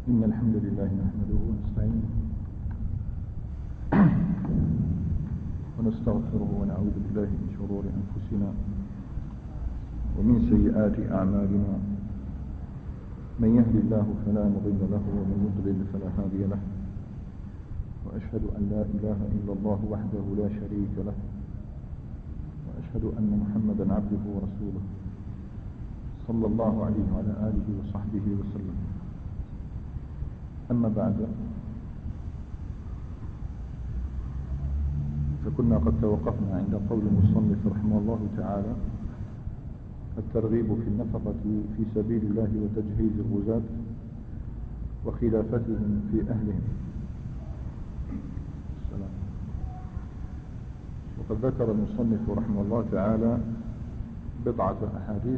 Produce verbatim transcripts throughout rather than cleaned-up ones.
إن الحمد لله نحمده ونستعينه ونستغفره ونعوذ بالله من شرور أنفسنا ومن سيئات أعمالنا. من يهد الله فلا مضل له ومن يضلل فلا هادي له، وأشهد أن لا إله إلا الله وحده لا شريك له، وأشهد أن محمدا عبده ورسوله صلى الله عليه وعلى آله وصحبه وسلم. أما بعد، فكنا قد توقفنا عند قول المصنف رحمه الله تعالى: الترغيب في النفقة في سبيل الله وتجهيز الغزاة وخلافتهم في أهلهم. السلام. وقد ذكر المصنف رحمه الله تعالى بضعة أحاديث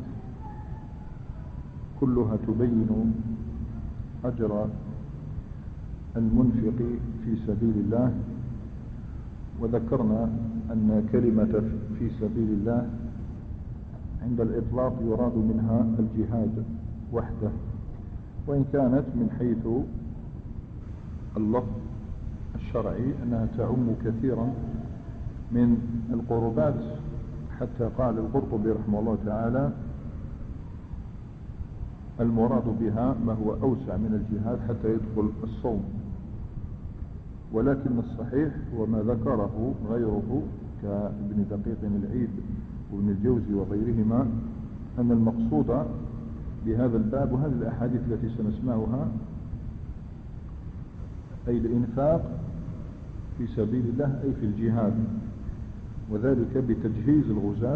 كلها تبين أجر المنفق في سبيل الله. وذكرنا أن كلمة في سبيل الله عند الإطلاق يراد منها الجهاد وحده، وإن كانت من حيث اللفظ الشرعي أنها تعم كثيرا من القربات، حتى قال القرطبي رحمه الله تعالى: المراد بها ما هو أوسع من الجهاد حتى يدخل الصوم. ولكن الصحيح وما ذكره غيره كابن دقيق العيد وابن الجوزي وغيرهما أن المقصود بهذا الباب وهذه الأحاديث التي سنسمعها أي الإنفاق في سبيل الله، أي في الجهاد، وذلك بتجهيز الغزاة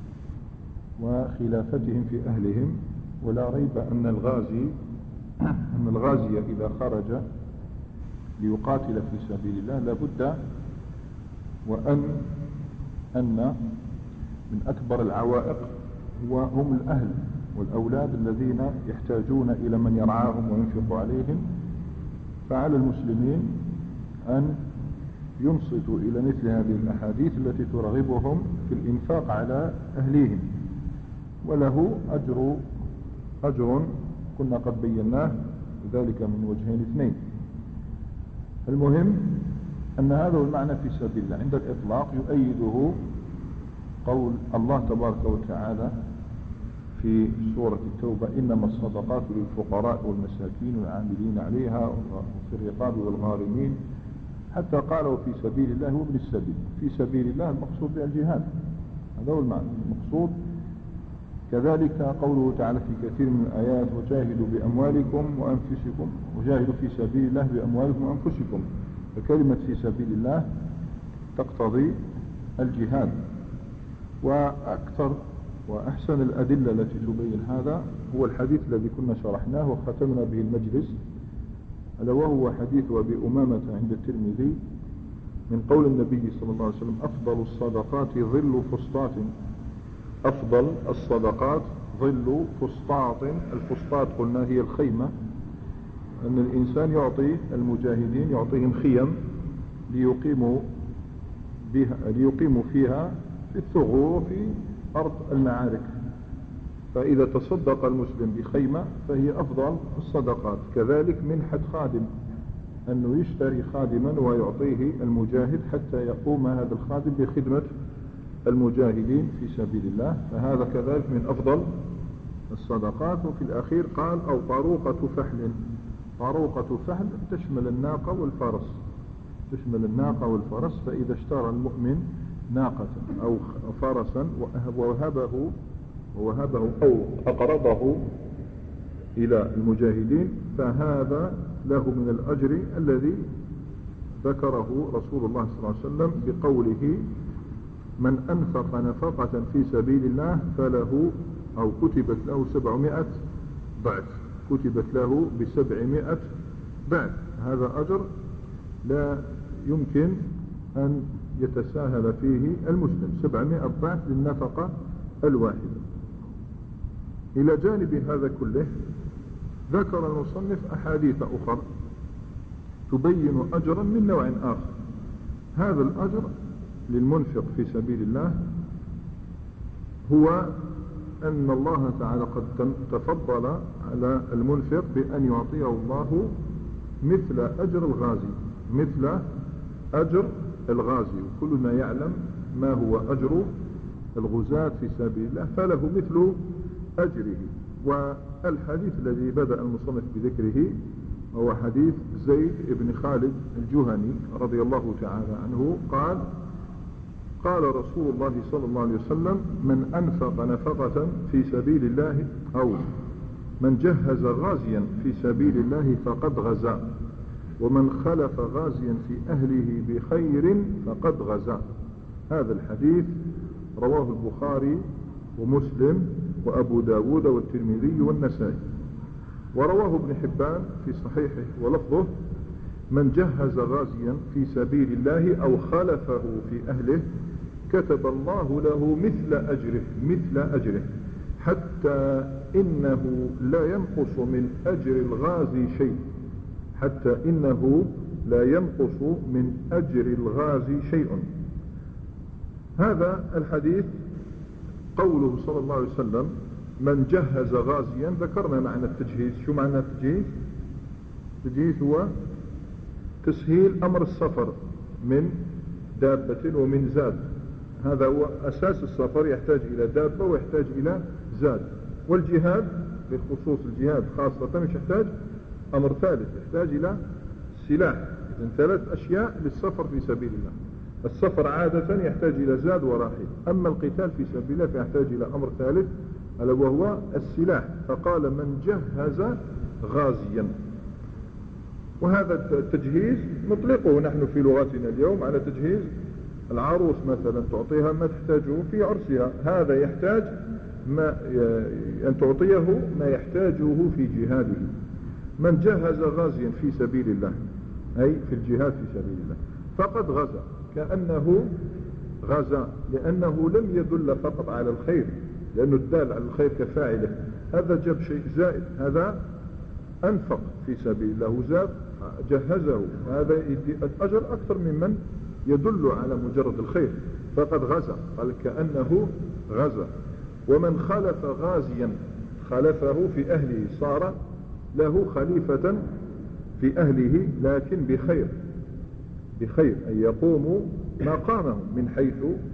وخلافتهم في أهلهم. ولا ريب أن الغازي أن الغازي إذا خرج ليقاتل في سبيل الله لابد وأن أن من أكبر العوائق هم الأهل والأولاد الذين يحتاجون إلى من يرعاهم وينفق عليهم. فعلى المسلمين أن ينصتوا إلى مثل هذه الأحاديث التي ترغبهم في الإنفاق على أهليهم، وله أجر أجر كنا قد بيناه، ذلك من وجهين اثنين. المهم أن هذا هو المعنى في سبيل الله. عند الإطلاق يؤيده قول الله تبارك وتعالى في سورة التوبة: إنما الصدقات للفقراء والمساكين والعاملين عليها وفي الرقاب والغارمين، حتى قالوا في سبيل الله وابن السبيل. في سبيل الله المقصود بالجهاد، هذا هو المعنى المقصود. كذلك قوله تعالى في كثير من الآيات: وجاهدوا بأموالكم وأنفسكم، وجاهدوا في سبيل الله بأموالكم وأنفسكم. فكلمة في سبيل الله تقتضي الجهاد. وأكثر وأحسن الأدلة التي تبين هذا هو الحديث الذي كنا شرحناه وختمنا به المجلس، ألا وهو حديث أبي أمامة عند الترمذي من قول النبي صلى الله عليه وسلم: أفضل الصدقات ظل فسطاط. أفضل الصدقات ظل فسطاط. الفسطاط قلنا هي الخيمة، أن الإنسان يعطي المجاهدين يعطيهم خيم ليقيموا بها ليقيموا فيها في الثغور في أرض المعارك. فإذا تصدق المسلم بخيمة فهي أفضل الصدقات. كذلك منحة خادم، أنه يشتري خادما ويعطيه المجاهد حتى يقوم هذا الخادم بخدمة المجاهدين في سبيل الله، فهذا كذلك من أفضل الصدقات. وفي الأخير قال: أو طروقة فحل. طروقة فحل تشمل الناقة والفرس، تشمل الناقة والفرس. فإذا اشترى المؤمن ناقة أو فرسا ووهبه ووهبه أو أقرضه إلى المجاهدين، فهذا له من الأجر الذي ذكره رسول الله صلى الله عليه وسلم بقوله: من أنفق نفقة في سبيل الله فله أو كتبت له سبعمائة ضعف، كتبت له بسبعمائة ضعف. هذا أجر لا يمكن أن يتساهل فيه المسلم، سبعمائة ضعف للنفقة الواحدة. إلى جانب هذا كله ذكر المصنف أحاديث أخرى تبين أجرا من نوع آخر. هذا الأجر للمنفق في سبيل الله هو أن الله تعالى قد تفضل على المنفق بأن يعطيه الله مثل أجر الغازي، مثل أجر الغازي، وكلنا يعلم ما هو أجر الغزاة في سبيل الله، فله مثل أجره. والحديث الذي بدأ المصنف بذكره هو حديث زيد بن خالد الجهني رضي الله تعالى عنه قال: قال رسول الله صلى الله عليه وسلم: من أنفق نفقة في سبيل الله أو من جهز غازيا في سبيل الله فقد غزا، ومن خلف غازيا في أهله بخير فقد غزا. هذا الحديث رواه البخاري ومسلم وأبو داود والترمذي والنسائي، ورواه ابن حبان في صحيحه ولفظه: من جهز غازيا في سبيل الله أو خلفه في أهله كتب الله له مثل أجره مثل أجره حتى إنه لا ينقص من أجر الغازي شيء حتى إنه لا ينقص من أجر الغازي شيء. هذا الحديث قوله صلى الله عليه وسلم: من جهز غازيا، ذكرنا معنى التجهيز. شو معنى التجهيز؟ التجهيز هو تسهيل أمر السفر من دابة ومن زاد. هذا هو أساس السفر، يحتاج إلى دابة ويحتاج إلى زاد. والجهاد بخصوص الجهاد خاصة مش يحتاج أمر ثالث، يحتاج إلى سلاح. إذن ثلاث أشياء للسفر في سبيل الله. السفر عادة يحتاج إلى زاد وراحل، أما القتال في سبيل الله فيحتاج إلى أمر ثالث ألا وهو السلاح. فقال: من جهز غازيا. وهذا التجهيز نطلقه نحن في لغتنا اليوم على تجهيز العروس مثلا، تعطيها ما تحتاجه في عرسها. هذا يحتاج ما أن تعطيه ما يحتاجه في جهاده. من جهز غازيا في سبيل الله، أي في الجهاد في سبيل الله، فقد غزا، كأنه غزا، لأنه لم يدل فقط على الخير، لأنه الدال على الخير كفاعله. هذا جاب شيء زائد، هذا أنفق في سبيل الله وزاد جهزه، هذا يدي الأجر أكثر ممن يدل على مجرد الخير. فقد غزا، قال كأنه غزا. ومن خلف غازيا، خلفه في أهله، صار له خليفة في أهله لكن بخير، بخير أن يقوم مقامهم من حيث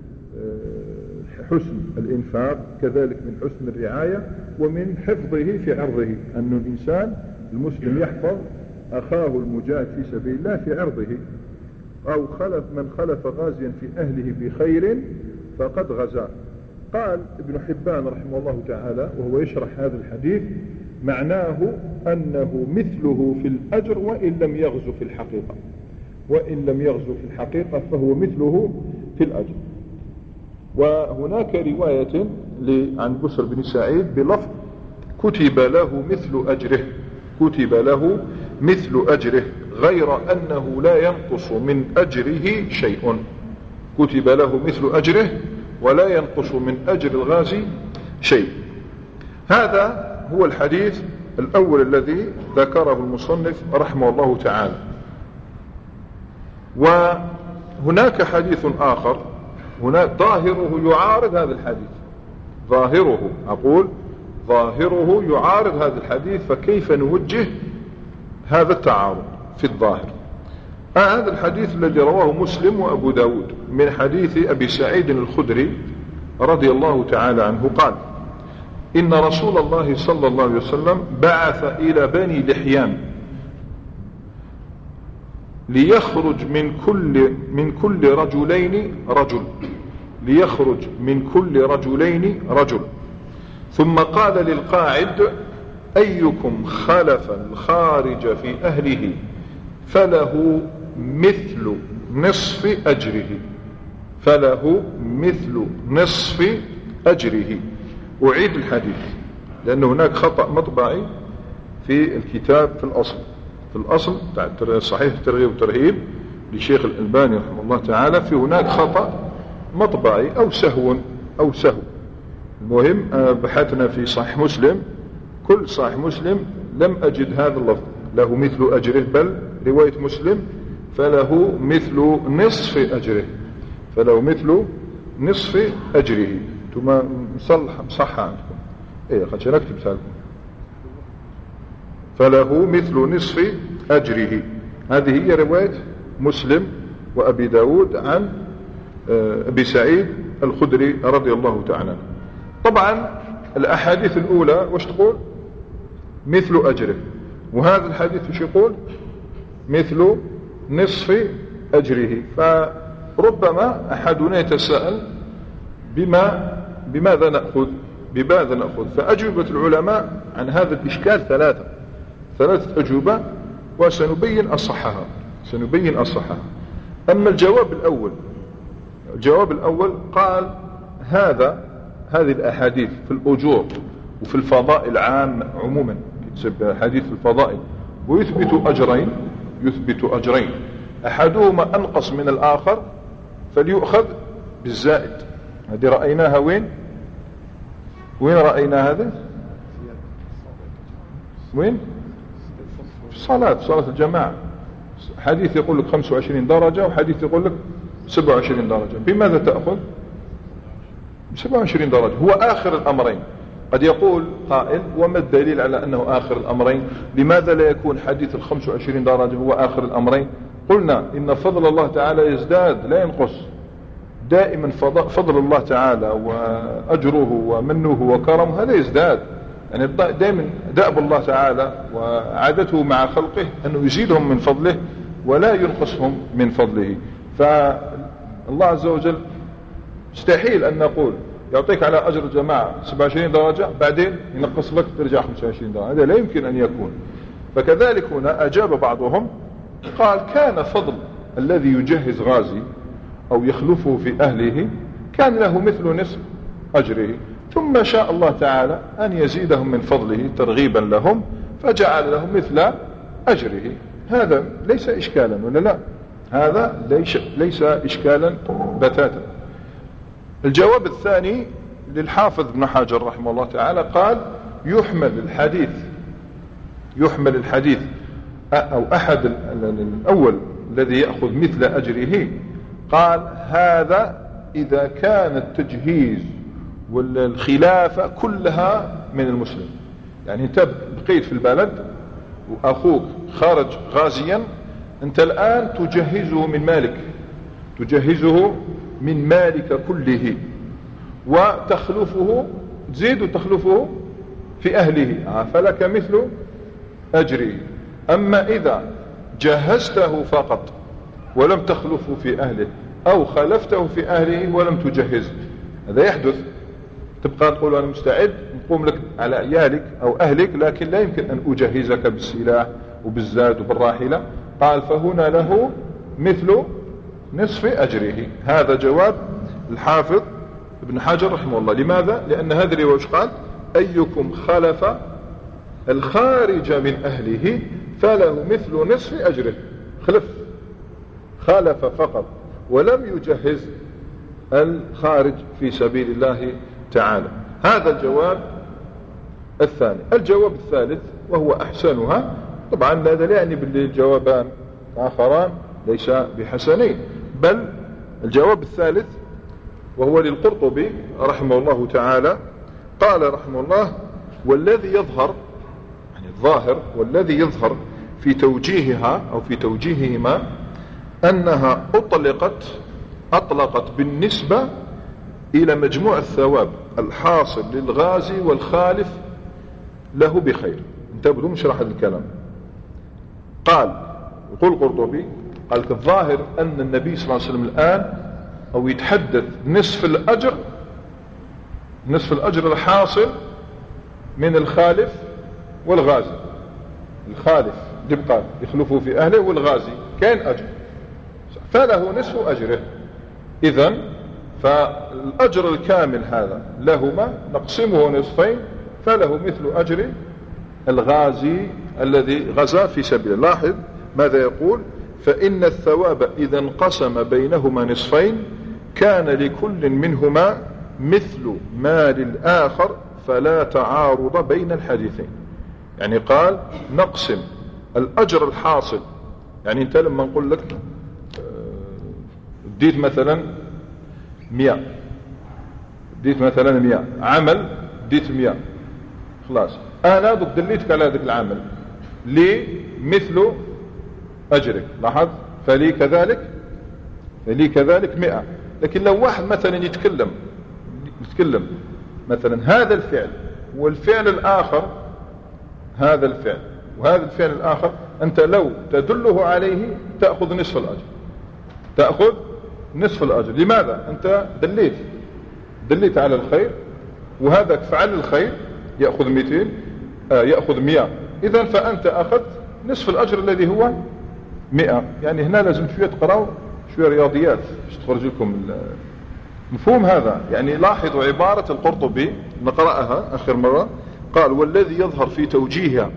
حسن الإنفاق، كذلك من حسن الرعاية ومن حفظه في عرضه. أن الإنسان المسلم يحفظ أخاه المجاهد في سبيل الله في عرضه. أو خلف من خلف غازيا في أهله بخير فقد غزا. قال ابن حبان رحمه الله تعالى وهو يشرح هذا الحديث: معناه أنه مثله في الأجر وإن لم يغزو في الحقيقة، وإن لم يغزو في الحقيقة فهو مثله في الأجر. وهناك رواية عن بسر بن سعيد بلفظ: كتب له مثل أجره، كتب له مثل أجره غير أنه لا ينقص من أجره شيء. كتب له مثل أجره ولا ينقص من أجر الغازي شيء. هذا هو الحديث الأول الذي ذكره المصنف رحمه الله تعالى. وهناك حديث آخر هناك ظاهره يعارض هذا الحديث، ظاهره أقول ظاهره يعارض هذا الحديث، فكيف نوجه هذا التعارض في الظاهر؟ آه هذا الحديث الذي رواه مسلم وأبو داود من حديث أبي سعيد الخدري رضي الله تعالى عنه قال: إن رسول الله صلى الله عليه وسلم بعث إلى بني لحيان ليخرج من كل من كل رجلين رجل ليخرج من كل رجلين رجل ثم قال للقاعد: أيكم خلف الخارج في أهله فله مثل نصف أجره فله مثل نصف أجره. أعيد الحديث لأن هناك خطأ مطبعي في الكتاب في الأصل في الأصل صحيح الترغيب والترهيب لشيخ الألباني رحمه الله تعالى، في هناك خطأ مطبعي أو سهو أو سهو. المهم بحثنا في صحيح مسلم، كل صحيح مسلم لم أجد هذا اللفظ له مثل أجره، بل رواية مسلم فله مثل نصف أجره فله مثل نصف أجره. ثم مصلح مصحة عندكم ايه خلش نكتب سالكم. فله مثل نصف أجره. هذه هي رواية مسلم وأبي داود عن أبي سعيد الخدري رضي الله تعالى. طبعا الأحاديث الأولى وش تقول؟ مثل أجره. وهذا الحديث وش يقول؟ مثل نصف أجره. فربما أحدنا يتساءل بما بماذا نأخذ بماذا نأخذ فأجوبة العلماء عن هذا الإشكال ثلاثة ثلاثة أجوبة، وسنبين أصحها سنبين أصحها. أما الجواب الأول الجواب الأول قال هذا هذه الأحاديث في الأجور وفي الفضائل عام عموما، حديث في الفضائل، ويثبت أجرين يثبت أجرين أحدهما أنقص من الآخر فليؤخذ بالزائد. هذه رأيناها وين وين رأينا هذا وين في الصلاة في صلاة الجماعة. حديث يقول لك خمسة وعشرين درجة وحديث يقول لك سبعة وعشرين درجة. بماذا تأخذ؟ سبعة وعشرين درجة هو آخر الأمرين. قد يقول قائل وما الدليل على أنه آخر الأمرين؟ لماذا لا يكون حديث الخمس وعشرين درجة هو آخر الأمرين؟ قلنا إن فضل الله تعالى يزداد لا ينقص. دائما فضل الله تعالى وأجره ومنه وكرمه هذا يزداد. يعني دائما دأب الله تعالى وعادته مع خلقه أنه يزيدهم من فضله ولا ينقصهم من فضله. فالله عز وجل مستحيل أن نقول يعطيك على أجر الجماعة سبعة وعشرين درجة بعدين ينقص لك ترجع خمسة وعشرين درجة. هذا لا يمكن أن يكون. فكذلك هنا أجاب بعضهم قال كان فضل الذي يجهز غازي أو يخلفه في أهله كان له مثل نصف أجره، ثم شاء الله تعالى أن يزيدهم من فضله ترغيبا لهم فجعل لهم مثل أجره. هذا ليس إشكالا ولا لا؟ هذا ليس, ليس إشكالا بتاتا. الجواب الثاني للحافظ ابن حجر رحمه الله تعالى قال يحمل الحديث يحمل الحديث أو أحد الأول الذي يأخذ مثل أجره قال هذا إذا كان التجهيز والخلافة كلها من المسلم. يعني انت بقيت في البلد وأخوك خارج غازيا، انت الآن تجهزه من مالك تجهزه من مالك كله وتخلفه تزيد تخلفه في أهله فلك مثل أجره. أما إذا جهزته فقط ولم تخلفه في أهله أو خلفته في أهله ولم تجهزه هذا يحدث. تبقى تقول أنا مستعد نقوم لك على عيالك أو أهلك لكن لا يمكن أن أجهزك بالسلاح وبالزاد وبالراحلة. قال فهنا له مثل نصف أجره. هذا جواب الحافظ ابن حجر رحمه الله. لماذا؟ لأن هذا الرواية قال أيكم خلف الخارج من أهله فله مثل نصف أجره. خلف خالف فقط ولم يجهز الخارج في سبيل الله تعالى. هذا الجواب الثاني. الجواب الثالث وهو أحسنها، طبعا هذا لا يعني بالجوابان آخران ليس بحسنين، بل الجواب الثالث وهو للقرطبي رحمه الله تعالى قال رحمه الله والذي يظهر يعني الظاهر والذي يظهر في توجيهها أو في توجيههما أنها أطلقت أطلقت بالنسبة إلى مجموع الثواب الحاصل للغازي والخالف له بخير. انتبهوا نشرح هذا الكلام. قال يقول القرطبي قال الظاهر أن النبي صلى الله عليه وسلم الآن أو يتحدث نصف الأجر نصف الأجر الحاصل من الخالف والغازي. الخالف يبقى يخلفه في أهله والغازي كان أجر فله نصف أجره. إذن فالأجر الكامل هذا لهما نقسمه نصفين فله مثل أجر الغازي الذي غزا في سبيل الله. لاحظ ماذا يقول فإن الثواب إذا انقسم بينهما نصفين كان لكل منهما مثل ما للآخر فلا تعارض بين الحديثين. يعني قال نقسم الأجر الحاصل. يعني انت لما نقول لك اديت مثلا مئة اديت مثلا مئة عمل اديت مئة خلاص أنا دوك دليتك على هذاك العمل لي مثل أجرك، لاحظ، فلي كذلك فلي كذلك مئة. لكن لو واحد مثلا يتكلم يتكلم مثلا هذا الفعل والفعل الآخر، هذا الفعل وهذا الفعل الآخر، أنت لو تدله عليه تأخذ نصف الأجر، تأخذ نصف الأجر. لماذا؟ أنت دليت دليت على الخير، وهذا فعل الخير يأخذ مئتين آه يأخذ مئة، إذن فأنت أخذت نصف الأجر الذي هو مئة. يعني هنا لازم شوية تقرأوا شوية رياضيات باش تخرج لكم مفهوم هذا. يعني لاحظوا عبارة القرطبي نقرأها آخر مرة، قال: والذي يظهر في توجيهها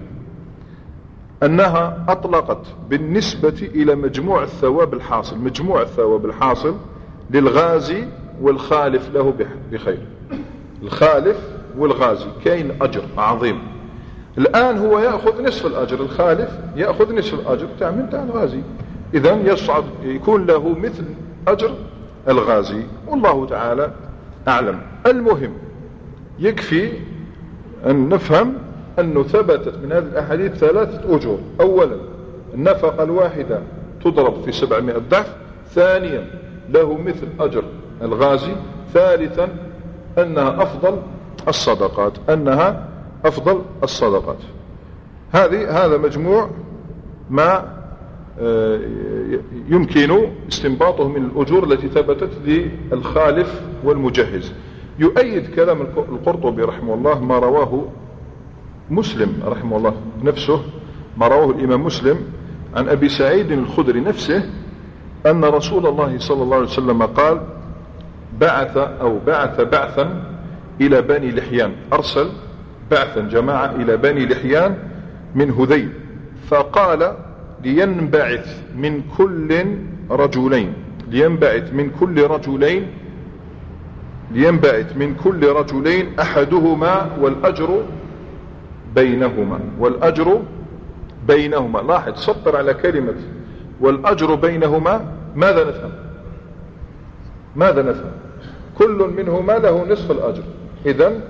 أنها أطلقت بالنسبة إلى مجموع الثواب الحاصل، مجموع الثواب الحاصل للغازي والخالف له بخير. الخالف والغازي كاين أجر عظيم، الآن هو يأخذ نصف الأجر، الخالف يأخذ نصف الأجر تاع من تاع الغازي، إذن يصعد يكون له مثل أجر الغازي، والله تعالى أعلم. المهم يكفي أن نفهم أنه ثبتت من هذه الأحاديث ثلاثة أجور: أولا النفقة الواحدة تضرب في سبعمائة ضعف، ثانيا له مثل أجر الغازي، ثالثا أنها أفضل الصدقات، أنها أفضل الصدقات. هذه هذا مجموع ما يمكن استنباطه من الأجور التي ثبتت للخالف والمجهز. يؤيد كلام القرطبي رحمه الله ما رواه مسلم رحمه الله نفسه، ما رواه الإمام مسلم عن أبي سعيد الخدري نفسه أن رسول الله صلى الله عليه وسلم قال: بعث أو بعث بعثا إلى بني لحيان، أرسل بعثا جماعة إلى بني لحيان من هذيل، فقال: لينبعث من كل رجلين لينبعث من كل رجلين لينبعث من كل رجلين أحدهما والأجر بينهما والأجر بينهما. لاحظ، سطر على كلمة والأجر بينهما. ماذا نفهم؟ ماذا نفهم؟ كل منهما له نصف الأجر، إذن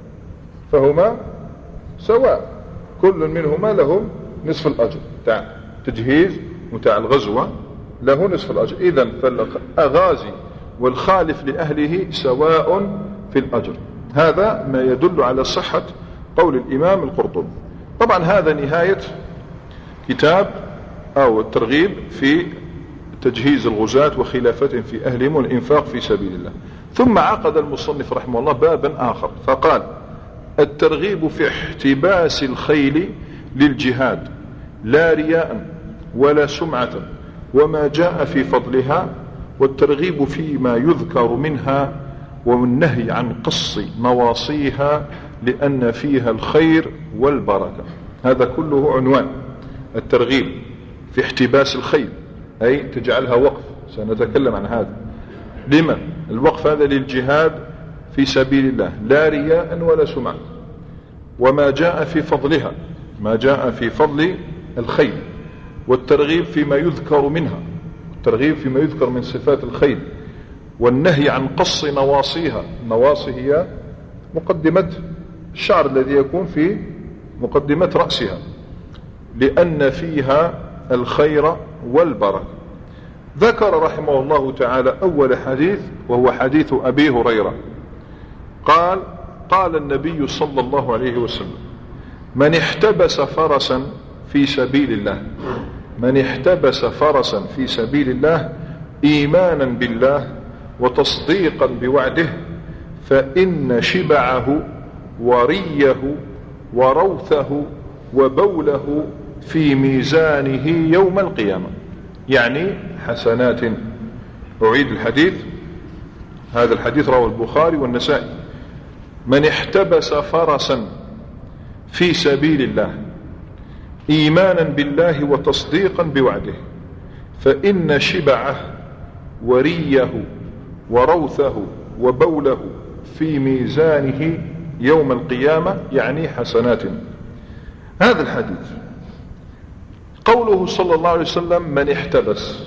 فهما سواء، كل منهما له نصف الأجر تاع تجهيز وتاع الغزوة، له نصف الأجر، إذن فالغازي والخالف لأهله سواء في الأجر. هذا ما يدل على صحة قول الإمام القرطبي. طبعا هذا نهاية كتاب أو الترغيب في تجهيز الغزاة وخلافتهم في أهلهم والإنفاق في سبيل الله. ثم عقد المصنف رحمه الله بابا آخر فقال: الترغيب في احتباس الخيل للجهاد لا رياء ولا سمعة، وما جاء في فضلها، والترغيب فيما يذكر منها، والنهي عن قص نواصيها لأن فيها الخير والبركة. هذا كله عنوان الترغيب في احتباس الخيل، أي تجعلها وقف، سنتكلم عن هذا. لمن الوقف هذا؟ للجهاد في سبيل الله لا رياء ولا سمعة، وما جاء في فضلها، ما جاء في فضل الخيل، والترغيب فيما يذكر منها، الترغيب فيما يذكر من صفات الخيل، والنهي عن قص نواصيها. النواصي هي مقدمة الشعر الذي يكون في مقدمة رأسها، لأن فيها الخير والبركة. ذكر رحمه الله تعالى أول حديث وهو حديث أبي هريرة قال: قال النبي صلى الله عليه وسلم: من احتبس فرسا في سبيل الله من احتبس فرسا في سبيل الله إيمانا بالله وتصديقا بوعده، فإن شبعه وريه وروثه وبوله في ميزانه يوم القيامة، يعني حسنات. أعيد الحديث، هذا الحديث رواه البخاري والنسائي: من احتبس فرسا في سبيل الله إيمانا بالله وتصديقا بوعده، فإن شبعه وريه وروثه وبوله في ميزانه يوم القيامة، يعني حسنات. هذا الحديث قوله صلى الله عليه وسلم: من احتبس.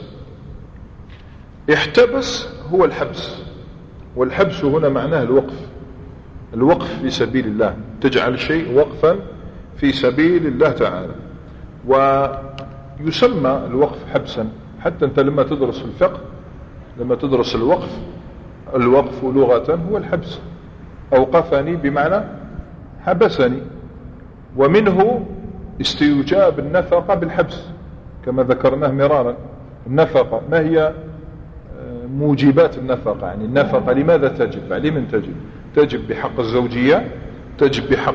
احتبس هو الحبس، والحبس هنا معناه الوقف، الوقف في سبيل الله، تجعل شيء وقفا في سبيل الله تعالى. ويسمى الوقف حبسا، حتى أنت لما تدرس الفقه، لما تدرس الوقف، الوقف لغة هو الحبس. أوقفني بمعنى حبسني، ومنه استيجاب النفقة بالحبس كما ذكرناه مرارا. النفقة ما هي موجبات النفقة؟ يعني النفقة لماذا تجب؟ لمن تجب؟ تجب بحق الزوجية، تجب بحق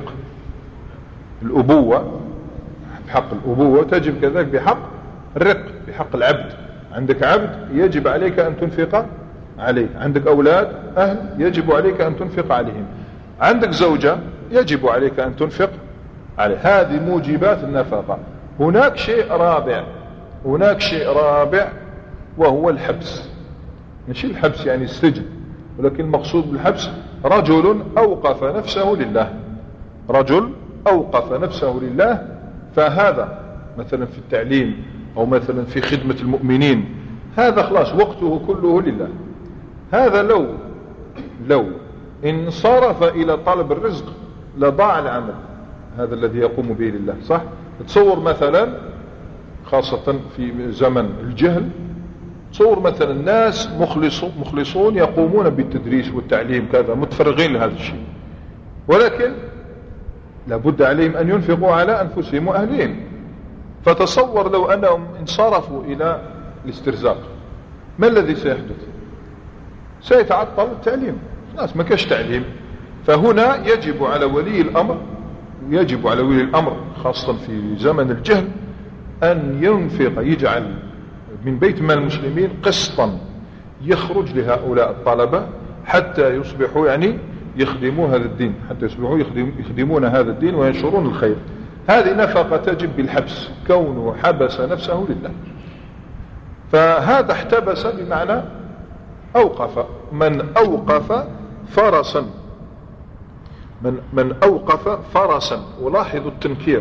الأبوة، بحق الأبوة، تجب كذلك بحق الرق، بحق العبد. عندك عبد يجب عليك أن تنفق عليه، عندك أولاد أهل يجب عليك أن تنفق عليهم، عندك زوجة يجب عليك أن تنفق عليه. هذه موجبات النفقة. هناك شيء رابع، هناك شيء رابع وهو الحبس. مش الحبس يعني السجن، ولكن المقصود بالحبس رجل أوقف نفسه لله، رجل أوقف نفسه لله. فهذا مثلا في التعليم أو مثلا في خدمة المؤمنين، هذا خلاص وقته كله لله. هذا لو لو انصرف إلى طلب الرزق لضاع العمل هذا الذي يقوم به لله. صح؟ تصور مثلا خاصة في زمن الجهل، تصور مثلا الناس مخلصون مخلصون يقومون بالتدريس والتعليم كذا، متفرغين لهذا الشيء، ولكن لابد عليهم أن ينفقوا على أنفسهم وأهلهم. فتصور لو أنهم انصرفوا إلى الاسترزاق، ما الذي سيحدث؟ سيتعطل التعليم، الناس ما كاش تعليم. فهنا يجب على ولي الأمر، يجب على ولي الأمر خاصة في زمن الجهل أن ينفق، يجعل من بيت مال المسلمين قسطا يخرج لهؤلاء الطلبة حتى يصبحوا يعني يخدموا هذا الدين، حتى يصبحوا يخدم يخدمون هذا الدين وينشرون الخير. هذه نفقة تجب بالحبس، كونه حبس نفسه لله. فهذا احتبس بمعنى أوقف. من أوقف فرسا، من, من أوقف فرسا، ولاحظوا التنكير،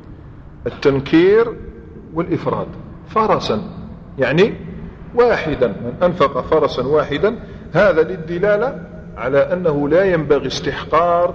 التنكير والإفراد. فرسا يعني واحدا، من أنفق فرسا واحدا، هذا للدلالة على أنه لا ينبغي استحقار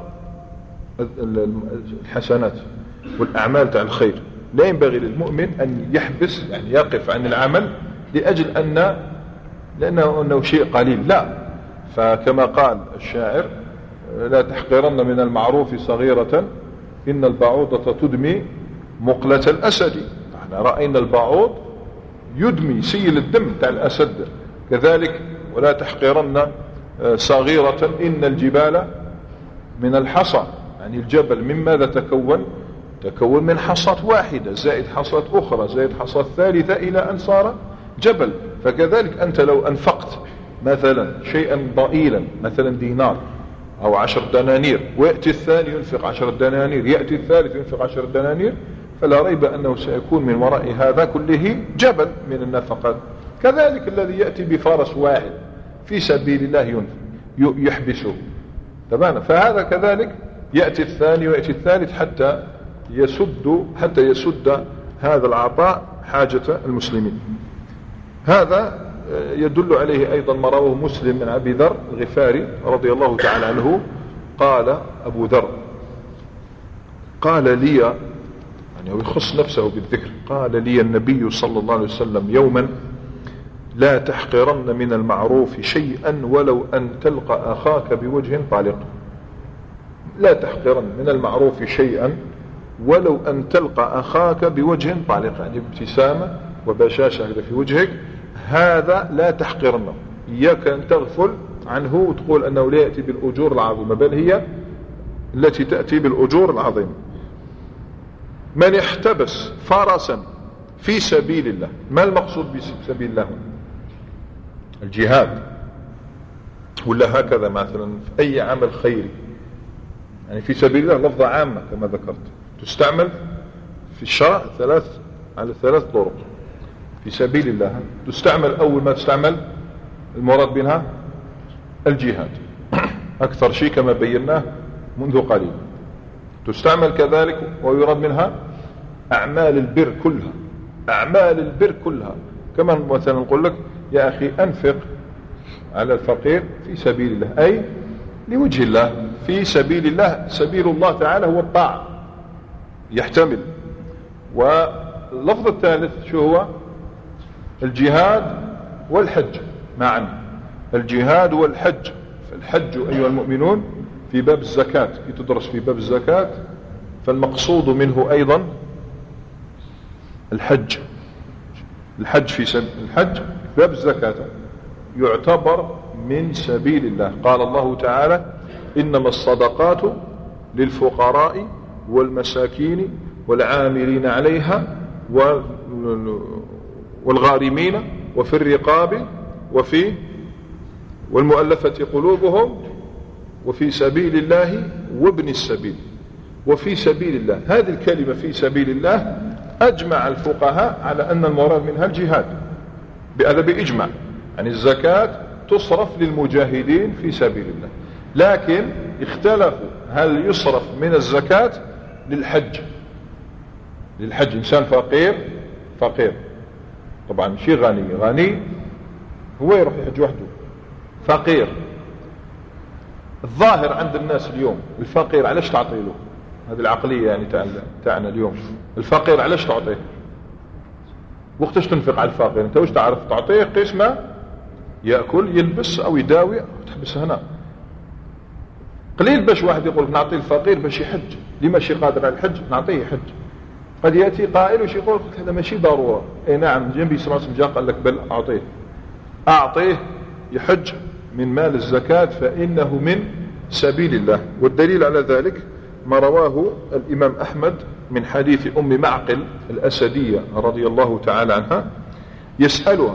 الحسنات والأعمال تاع الخير. لا ينبغي للمؤمن أن يحبس، يعني يقف عن العمل لأجل أن لأنه أنه شيء قليل، لا. فكما قال الشاعر: لا تحقرن من المعروف صغيرة إن البعوضة تدمي مقلة الأسد. احنا رأينا البعوض يدمي سيل الدم تاع الأسد. كذلك ولا تحقرن صغيرة إن الجبال من الحصى، يعني الجبل من ماذا تكون؟ تكون من حصاة واحدة زائد حصاة أخرى زائد حصاة ثالثة إلى أن صار جبل. فكذلك أنت لو أنفقت مثلا شيئا ضئيلا، مثلا دينار أو عشر دنانير، ويأتي الثاني ينفق عشر دنانير، يأتي الثالث ينفق عشر دنانير، فلا ريب أنه سيكون من وراء هذا كله جبل من النفقات. كذلك الذي يأتي بفرس واحد في سبيل الله ينفق يحبسه، تمام. فهذا كذلك يأتي الثاني ويأتي الثالث حتى يسد حتى يسد هذا العطاء حاجة المسلمين. هذا يدل عليه أيضا ما رواه مسلم من أبي ذر الغفاري رضي الله تعالى عنه. قال أبو ذر: قال لي، يعني يخص نفسه بالذكر، قال لي النبي صلى الله عليه وسلم يوما: لا تحقرن من المعروف شيئا ولو أن تلقى أخاك بوجه طلق. لا تحقرن من المعروف شيئا ولو أن تلقى أخاك بوجه طلق، يعني ابتسامة وبشاشة في وجهك، هذا لا تحقرنه. إياك أن تغفل عنه وتقول أنه لا يأتي بالأجور العظيمة، بل هي التي تأتي بالأجور العظيمة. من احتبس فرسا في سبيل الله، ما المقصود بسبيل الله؟ الجهاد، ولا هكذا مثلا في أي عمل خيري، يعني في سبيل الله لفظة عامة كما ذكرت، تستعمل في الشرع ثلاث على ثلاث طرق. في سبيل الله تستعمل أول ما تستعمل المراد منها الجهاد أكثر شيء كما بيناه منذ قليل. تستعمل كذلك ويراد منها أعمال البر كلها، أعمال البر كلها. كما مثلا نقول لك: يا أخي أنفق على الفقير في سبيل الله، أي لوجه الله في سبيل الله. سبيل الله تعالى هو الطاعة يحتمل. واللفظ الثالث شو هو؟ الجهاد والحج معا. الجهاد والحج. فالحج أيها المؤمنون في باب الزكاة تدرس في باب الزكاة، فالمقصود منه أيضا الحج. الحج في سبيل الحج في باب الزكاة يعتبر من سبيل الله. قال الله تعالى إنما الصدقات للفقراء والمساكين والعاملين عليها والغارمين وفي الرقاب وفي والمؤلفة قلوبهم وفي سبيل الله وابن السبيل. وفي سبيل الله هذه الكلمة في سبيل الله أجمع الفقهاء على أن المراد منها الجهاد، بهذا بإجماع. يعني الزكاة تصرف للمجاهدين في سبيل الله، لكن اختلفوا هل يصرف من الزكاة للحج. للحج إنسان فقير فقير طبعا شيء غني غني هو يروح يحج وحده. فقير الظاهر عند الناس اليوم الفقير علاش تعطي له؟ هذه العقلية يعني تاعنا اليوم. الفقير علاش تعطيه؟ وقتاش تنفق على الفقير؟ انت وش تعرف تعطيه؟ قسمة يأكل يلبس أو يداوي تحبس هنا. قليل باش واحد يقول نعطي الفقير باش يحج. ليه ماشي قادر على الحج نعطيه حج. قد يأتي قائل وش يقول هذا ماشي ضرورة. اي نعم جنبي صلى الله عليه وسلم قال لك بل أعطيه أعطيه يحج من مال الزكاة فإنه من سبيل الله. والدليل على ذلك ما رواه الإمام أحمد من حديث أم معقل الأسدية رضي الله تعالى عنها يسألها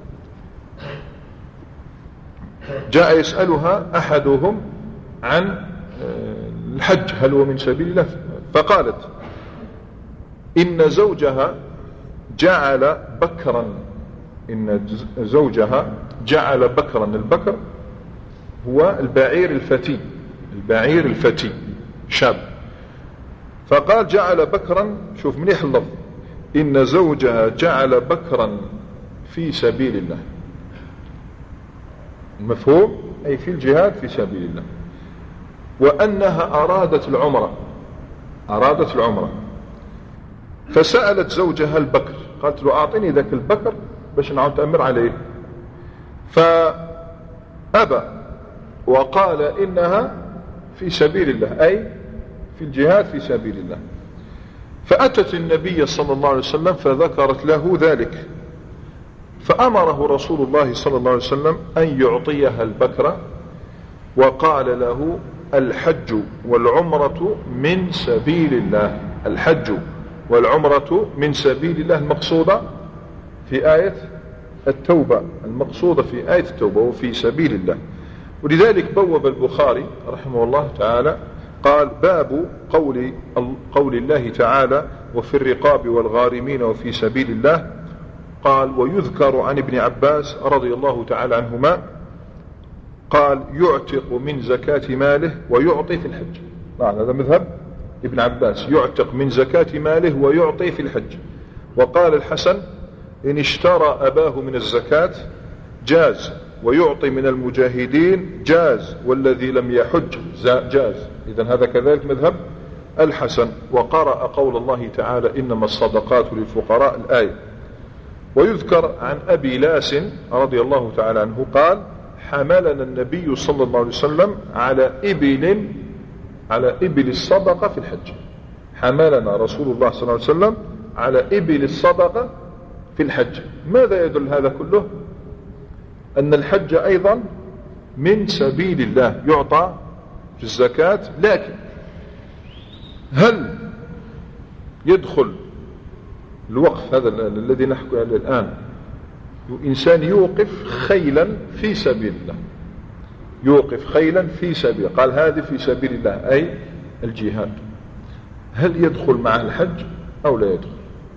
جاء يسألها أحدهم عن الحج هل هو من سبيل الله، فقالت إن زوجها جعل بكرا إن زوجها جعل بكرا. البكر هو البعير الفتي، البعير الفتي شاب. فقال جعل بكرا، شوف مليح اللفظ، إن زوجها جعل بكرا في سبيل الله. المفهوم أي في الجهاد في سبيل الله. وأنها أرادت العمرة أرادت العمرة فسألت زوجها البكر، قالت له أعطيني ذاك البكر باش نعود تأمر عليه، فأبى وقال إنها في سبيل الله أي في الجهاد في سبيل الله. فأتت النبي صلى الله عليه وسلم فذكرت له ذلك، فأمره رسول الله صلى الله عليه وسلم أن يعطيها البكرة، وقال له الحج والعمرة من سبيل الله. الحج والعمرة من سبيل الله المقصودة في آية التوبة، المقصودة في آية التوبة وفي سبيل الله. ولذلك بوب البخاري رحمه الله تعالى قال باب قول, قول الله تعالى وفي الرقاب والغارمين وفي سبيل الله. قال ويذكر عن ابن عباس رضي الله تعالى عنهما قال يعتق من زكاة ماله ويعطي في الحج. هذا مذهب ابن عباس، يعتق من زكاة ماله ويعطي في الحج. وقال الحسن إن اشترى أباه من الزكاة جاز، ويعطي من المجاهدين جاز، والذي لم يحج جاز. إذن هذا كذلك مذهب الحسن. وقرأ قول الله تعالى إنما الصدقات للفقراء الآية. ويذكر عن أبي لاس رضي الله تعالى عنه قال حملنا النبي صلى الله عليه وسلم على إبل على إبل الصدقة في الحج. حملنا رسول الله صلى الله عليه وسلم على إبل الصدقة في الحج. ماذا يدل هذا كله؟ أن الحج أيضا من سبيل الله يعطى في الزكاة. لكن هل يدخل الوقف هذا الذي نحكي عليه الآن إنسان يوقف خيلا في سبيل الله، يوقف خيلا في سبيل، قال هذه في سبيل الله أي الجهاد، هل يدخل مع الحج أو لا يدخل؟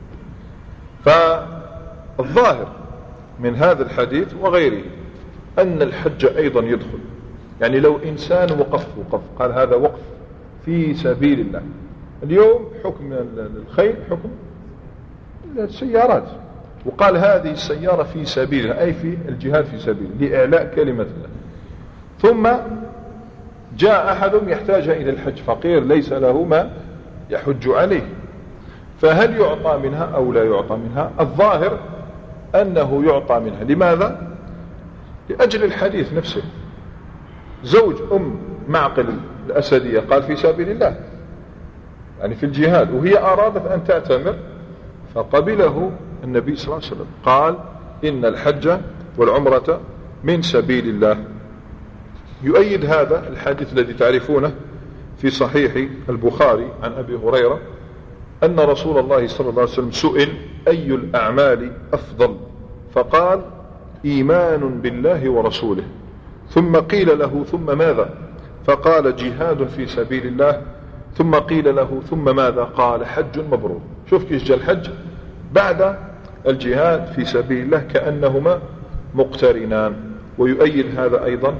فالظاهر من هذا الحديث وغيره أن الحج أيضا يدخل. يعني لو إنسان وقف وقف قال هذا وقف في سبيل الله. اليوم حكم الخيل حكم السيارات، وقال هذه السيارة في سبيل أي في الجهاد في سبيل لإعلاء كلمة الله. ثم جاء أحدهم يحتاج إلى الحج، فقير ليس له ما يحج عليه، فهل يعطى منها أو لا يعطى منها؟ الظاهر أنه يعطى منها. لماذا؟ لأجل الحديث نفسه. زوج أم معقل الأسدية قال في سبيل الله، يعني في الجهاد، وهي أرادت أن تعتمر، فقبله النبي صلى الله عليه وسلم، قال إن الحج والعمرة من سبيل الله. يؤيد هذا الحديث الذي تعرفونه في صحيح البخاري عن أبي هريرة أن رسول الله صلى الله عليه وسلم سئل أي الأعمال أفضل، فقال إيمان بالله ورسوله، ثم قيل له ثم ماذا؟ فقال جهاد في سبيل الله، ثم قيل له ثم ماذا؟ قال حج مبرور. شوف كيف جاء الحج بعد الجهاد في سبيل الله، كأنهما مقترنان. ويؤيد هذا أيضا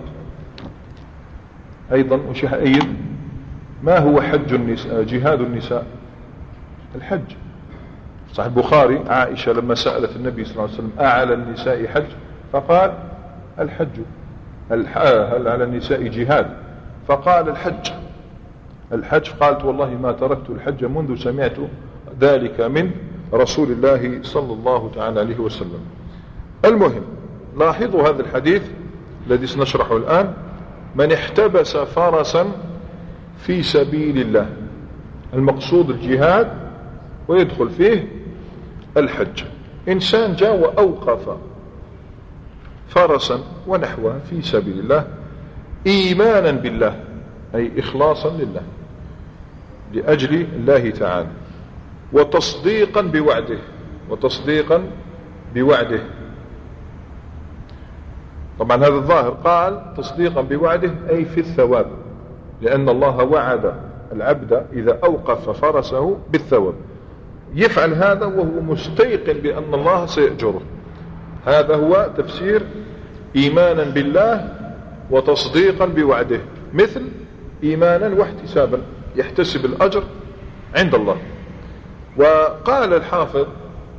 أيضا وش يؤيد؟ ما هو حج النساء؟ جهاد النساء الحج. صحيح البخاري عائشة لما سألت النبي صلى الله عليه وسلم أعلى النساء حج؟ فقال الحج. هل على النساء جهاد؟ فقال الحج. الحج. قالت والله ما تركت الحج منذ سمعت ذلك من رسول الله صلى الله تعالى عليه وسلم. المهم لاحظوا هذا الحديث الذي سنشرحه الآن: من احتبس فرسا في سبيل الله، المقصود الجهاد ويدخل فيه الحج. إنسان جاء وأوقف فرسا ونحوه في سبيل الله إيمانا بالله، أي إخلاصا لله لأجل الله تعالى، وتصديقا بوعده وتصديقا بوعده طبعا هذا الظاهر قال تصديقا بوعده أي في الثواب، لأن الله وعد العبد إذا أوقف فرسه بالثواب، يفعل هذا وهو مستيقن بأن الله سيأجره. هذا هو تفسير إيمانا بالله وتصديقا بوعده، مثل إيمانا واحتسابا، يحتسب الأجر عند الله. وقال الحافظ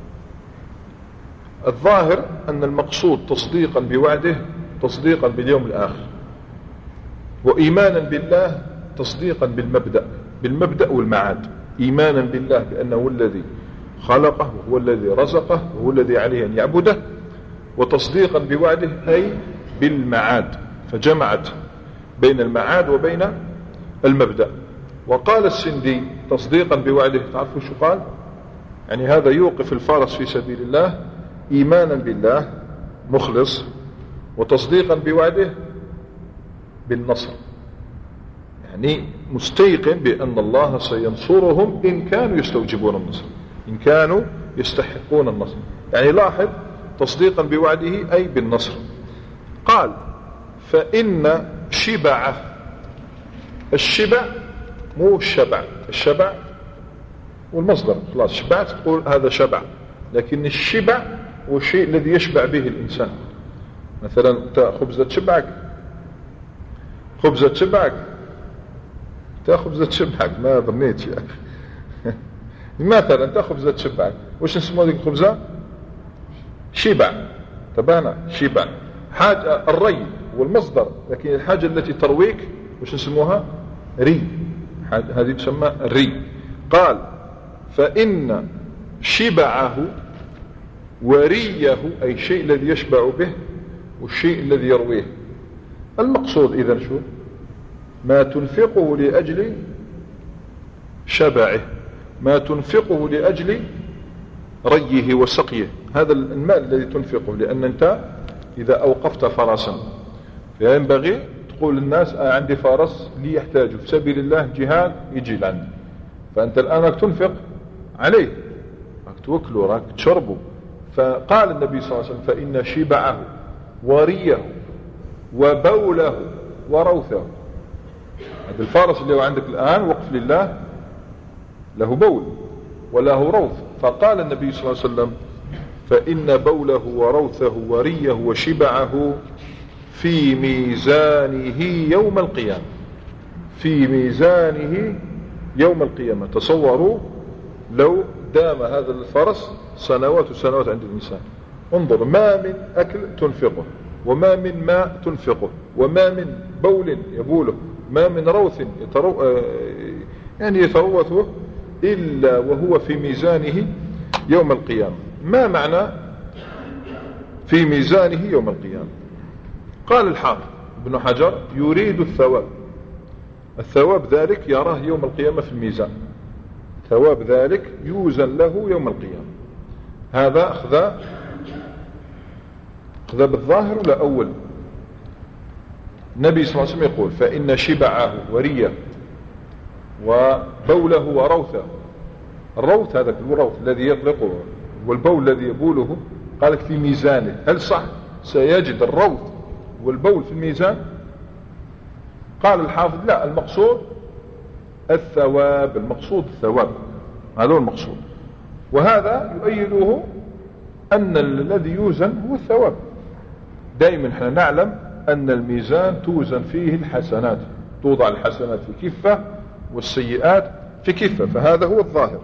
الظاهر أن المقصود تصديقا بوعده تصديقا باليوم الآخر، وإيمانا بالله تصديقا بالمبدأ بالمبدأ والمعاد. إيمانا بالله بأنه الذي خلقه وهو الذي رزقه وهو الذي عليه أن يعبده، وتصديقا بوعده أي بالمعاد، فجمعت بين المعاد وبين المبدأ. وقال السندي تصديقا بوعده، تعرفوا شو قال؟ يعني هذا يوقف الفارس في سبيل الله إيمانا بالله مخلص، وتصديقا بوعده بالنصر، يعني مستيقن بأن الله سينصرهم إن كانوا يستوجبون النصر، إن كانوا يستحقون النصر. يعني لاحظ تصديقا بوعده أي بالنصر. قال فإن شبعه، الشبع مو الشبع، الشبع والمصدر خلاص شبعت تقول هذا شبع، لكن الشبع هو الشيء الذي يشبع به الإنسان. مثلا انت خبزة تشبعك، خبزة تشبعك تا خبزة تشبعك ما ظنيت يا أخي مثلا انت خبزة تشبعك، وش نسموه ذيك الخبزة؟ شبع. تبانا شبع حاجة الري والمصدر، لكن الحاجة التي ترويك وش نسموها؟ ري، هذه تسمى الري. قال فإن شبعه وريه أي الشيء الذي يشبع به والشيء الذي يرويه. المقصود إذن شو؟ ما تنفقه لأجل شبعه، ما تنفقه لأجل ريه وسقيه، هذا المال الذي تنفقه. لأن أنت إذا أوقفت فرسا فينبغي تقول للناس عندي فرس لي يحتاج في سبيل الله جهاد يجي لعندي، فأنت الآن راك تنفق عليه، راك توكله راك تشربه. فقال النبي صلى الله عليه وسلم فإن شبعه وريه وبوله وروثه. هذا الفارس اللي هو عندك الآن وقف لله له بول وله روث، فقال النبي صلى الله عليه وسلم فإن بوله وروثه وريه وشبعه في ميزانه يوم القيامة، في ميزانه يوم القيامة. تصوروا لو دام هذا الفرس سنوات وسنوات عند الإنسان، انظر ما من أكل تنفقه، وما من ماء تنفقه، وما من بول يبوله، ما من روث يترو يعني يتروثه إلا وهو في ميزانه يوم القيامة. ما معنى في ميزانه يوم القيامة؟ قال الحافظ ابن حجر يريد الثواب. الثواب ذلك يراه يوم القيامة في الميزان، ثواب ذلك يوزن له يوم القيامة. هذا أخذ أخذ بالظاهر ولا أول؟ النبي صلى الله عليه وسلم يقول فإن شبعه وريه وبوله وروثه. الروث هذا الروث الذي يطلقه والبول الذي يبوله قالك في ميزانه. هل صح سيجد الروث والبول في الميزان؟ قال الحافظ لا، المقصود الثواب، المقصود الثواب، هذا هو المقصود. وهذا يؤيده أن الذي يوزن هو الثواب. دائما احنا نعلم أن الميزان توزن فيه الحسنات، توضع الحسنات في كفة والسيئات في كفة، فهذا هو الظاهر.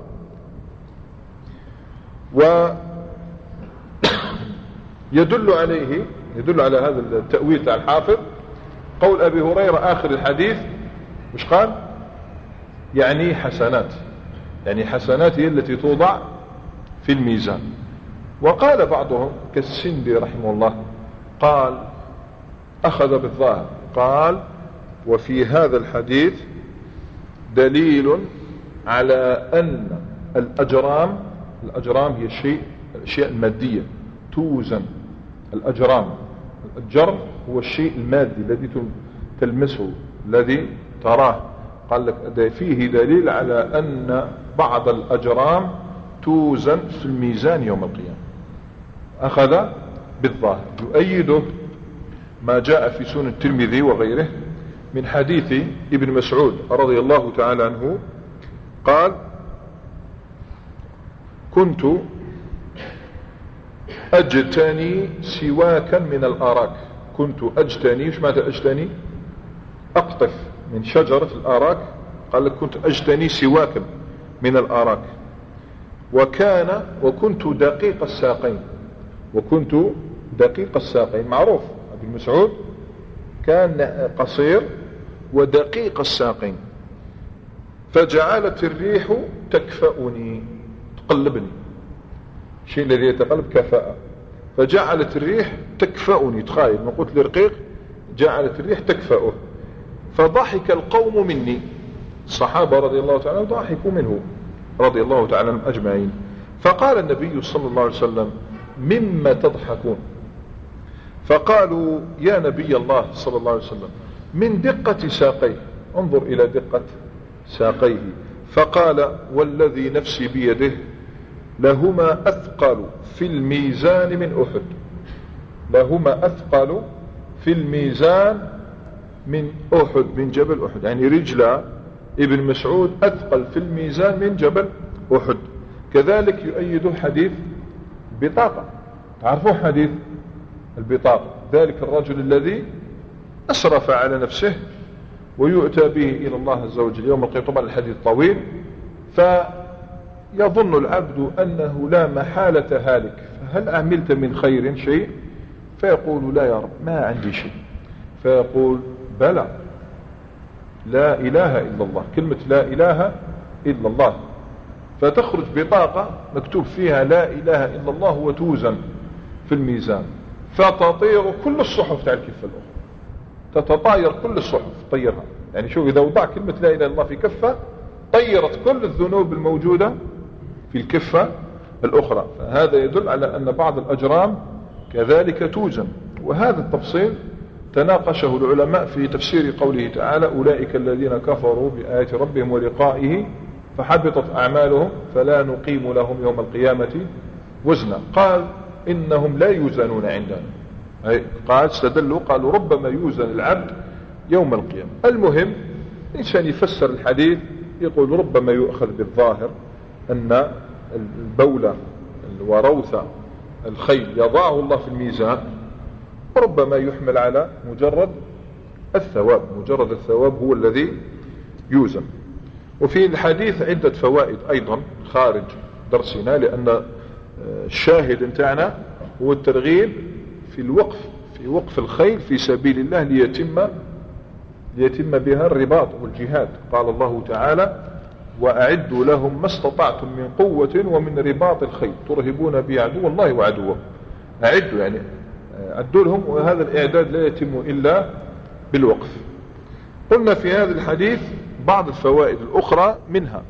ويدل عليه يدل على هذا التأويل تاع الحافظ قول أبي هريرة آخر الحديث، مش قال؟ يعني حسنات، يعني حسنات هي التي توضع في الميزان. وقال بعضهم كالسندي رحمه الله قال أخذ بالظاهر، قال وفي هذا الحديث دليل على أن الأجرام الأجرام هي الشيء الأشياء المادية توزن. الأجرام الجرم هو الشيء المادي الذي تلمسه الذي تراه. قال لك فيه دليل على أن بعض الأجرام توزن في الميزان يوم القيامة. أخذ بالظاهر. يؤيده ما جاء في سنن الترمذي وغيره من حديث ابن مسعود رضي الله تعالى عنه قال كنت أجتني سواكا من الأراك. كنت أجتني، وش معنى أجتني؟ أقطف من شجرة الأراك. قال لك كنت أجتني سواكا من الأراك وكان وكنت دقيق الساقين. وكنت دقيق الساقين معروف ابن مسعود كان قصير ودقيق الساقين. فجعلت الريح تكفأني، تقلبني، الشيء الذي يتقلب كفاءة. فجعلت الريح تكفأني، تخيل ما قلت لرقيق جعلت الريح تكفأه. فضحك القوم مني، الصحابة رضي الله تعالى ضحكوا منه رضي الله تعالى عنهم أجمعين. فقال النبي صلى الله عليه وسلم مما تضحكون؟ فقالوا يا نبي الله صلى الله عليه وسلم من دقة ساقيه، انظر إلى دقة ساقيه. فقال والذي نفسي بيده لهما أثقل في الميزان من أحد. لهما أثقل في الميزان من أحد، من جبل أحد. يعني رجل ابن مسعود أثقل في الميزان من جبل أحد. كذلك يؤيد حديث بطاقة. تعرفوا حديث البطاقة؟ ذلك الرجل الذي أسرف على نفسه ويؤتى به إلى الله عز وجل يوم القيامة. طبعا الحديث طويل. فيظن العبد أنه لا محالة هالك، فهل عملت من خير شيء؟ فيقول لا يا رب ما عندي شيء. فيقول بلى، لا إله إلا الله، كلمة لا إله إلا الله. فتخرج بطاقة مكتوب فيها لا إله إلا الله وتوزن في الميزان. فتطير كل الصحف تاع الكفة الأخرى، تتطاير كل الصحف، طيرها. يعني شوف إذا وضع كلمة لا إله إلا الله في كفة طيرت كل الذنوب الموجودة في الكفة الأخرى. فهذا يدل على أن بعض الأجرام كذلك توزن. وهذا التفصيل تناقشه العلماء في تفسير قوله تعالى أولئك الذين كفروا بآيات ربهم ولقائه فحبطت أعمالهم فلا نقيم لهم يوم القيامة وزنا. قال إنهم لا يوزنون عندنا. قال استدلوا قالوا ربما يوزن العبد يوم القيامة. المهم إنسان يفسر الحديث يقول ربما يؤخذ بالظاهر أن البولة وروث الخيل يضعه الله في الميزان، وربما يحمل على مجرد الثواب. مجرد الثواب هو الذي يوزن. وفي الحديث عدة فوائد أيضا خارج درسنا، لأن الشاهد انتعنا هو الترغيب في الوقف في وقف الخيل في سبيل الله ليتم ليتم بها الرباط والجهاد. قال الله تعالى وأعدوا لهم ما استطعتم من قوة ومن رباط الخيل ترهبون به عدو الله وعدوه. أعدوا يعني أعدوا لهم، وهذا الإعداد لا يتم إلا بالوقف. قلنا في هذا الحديث بعض الفوائد الأخرى، منها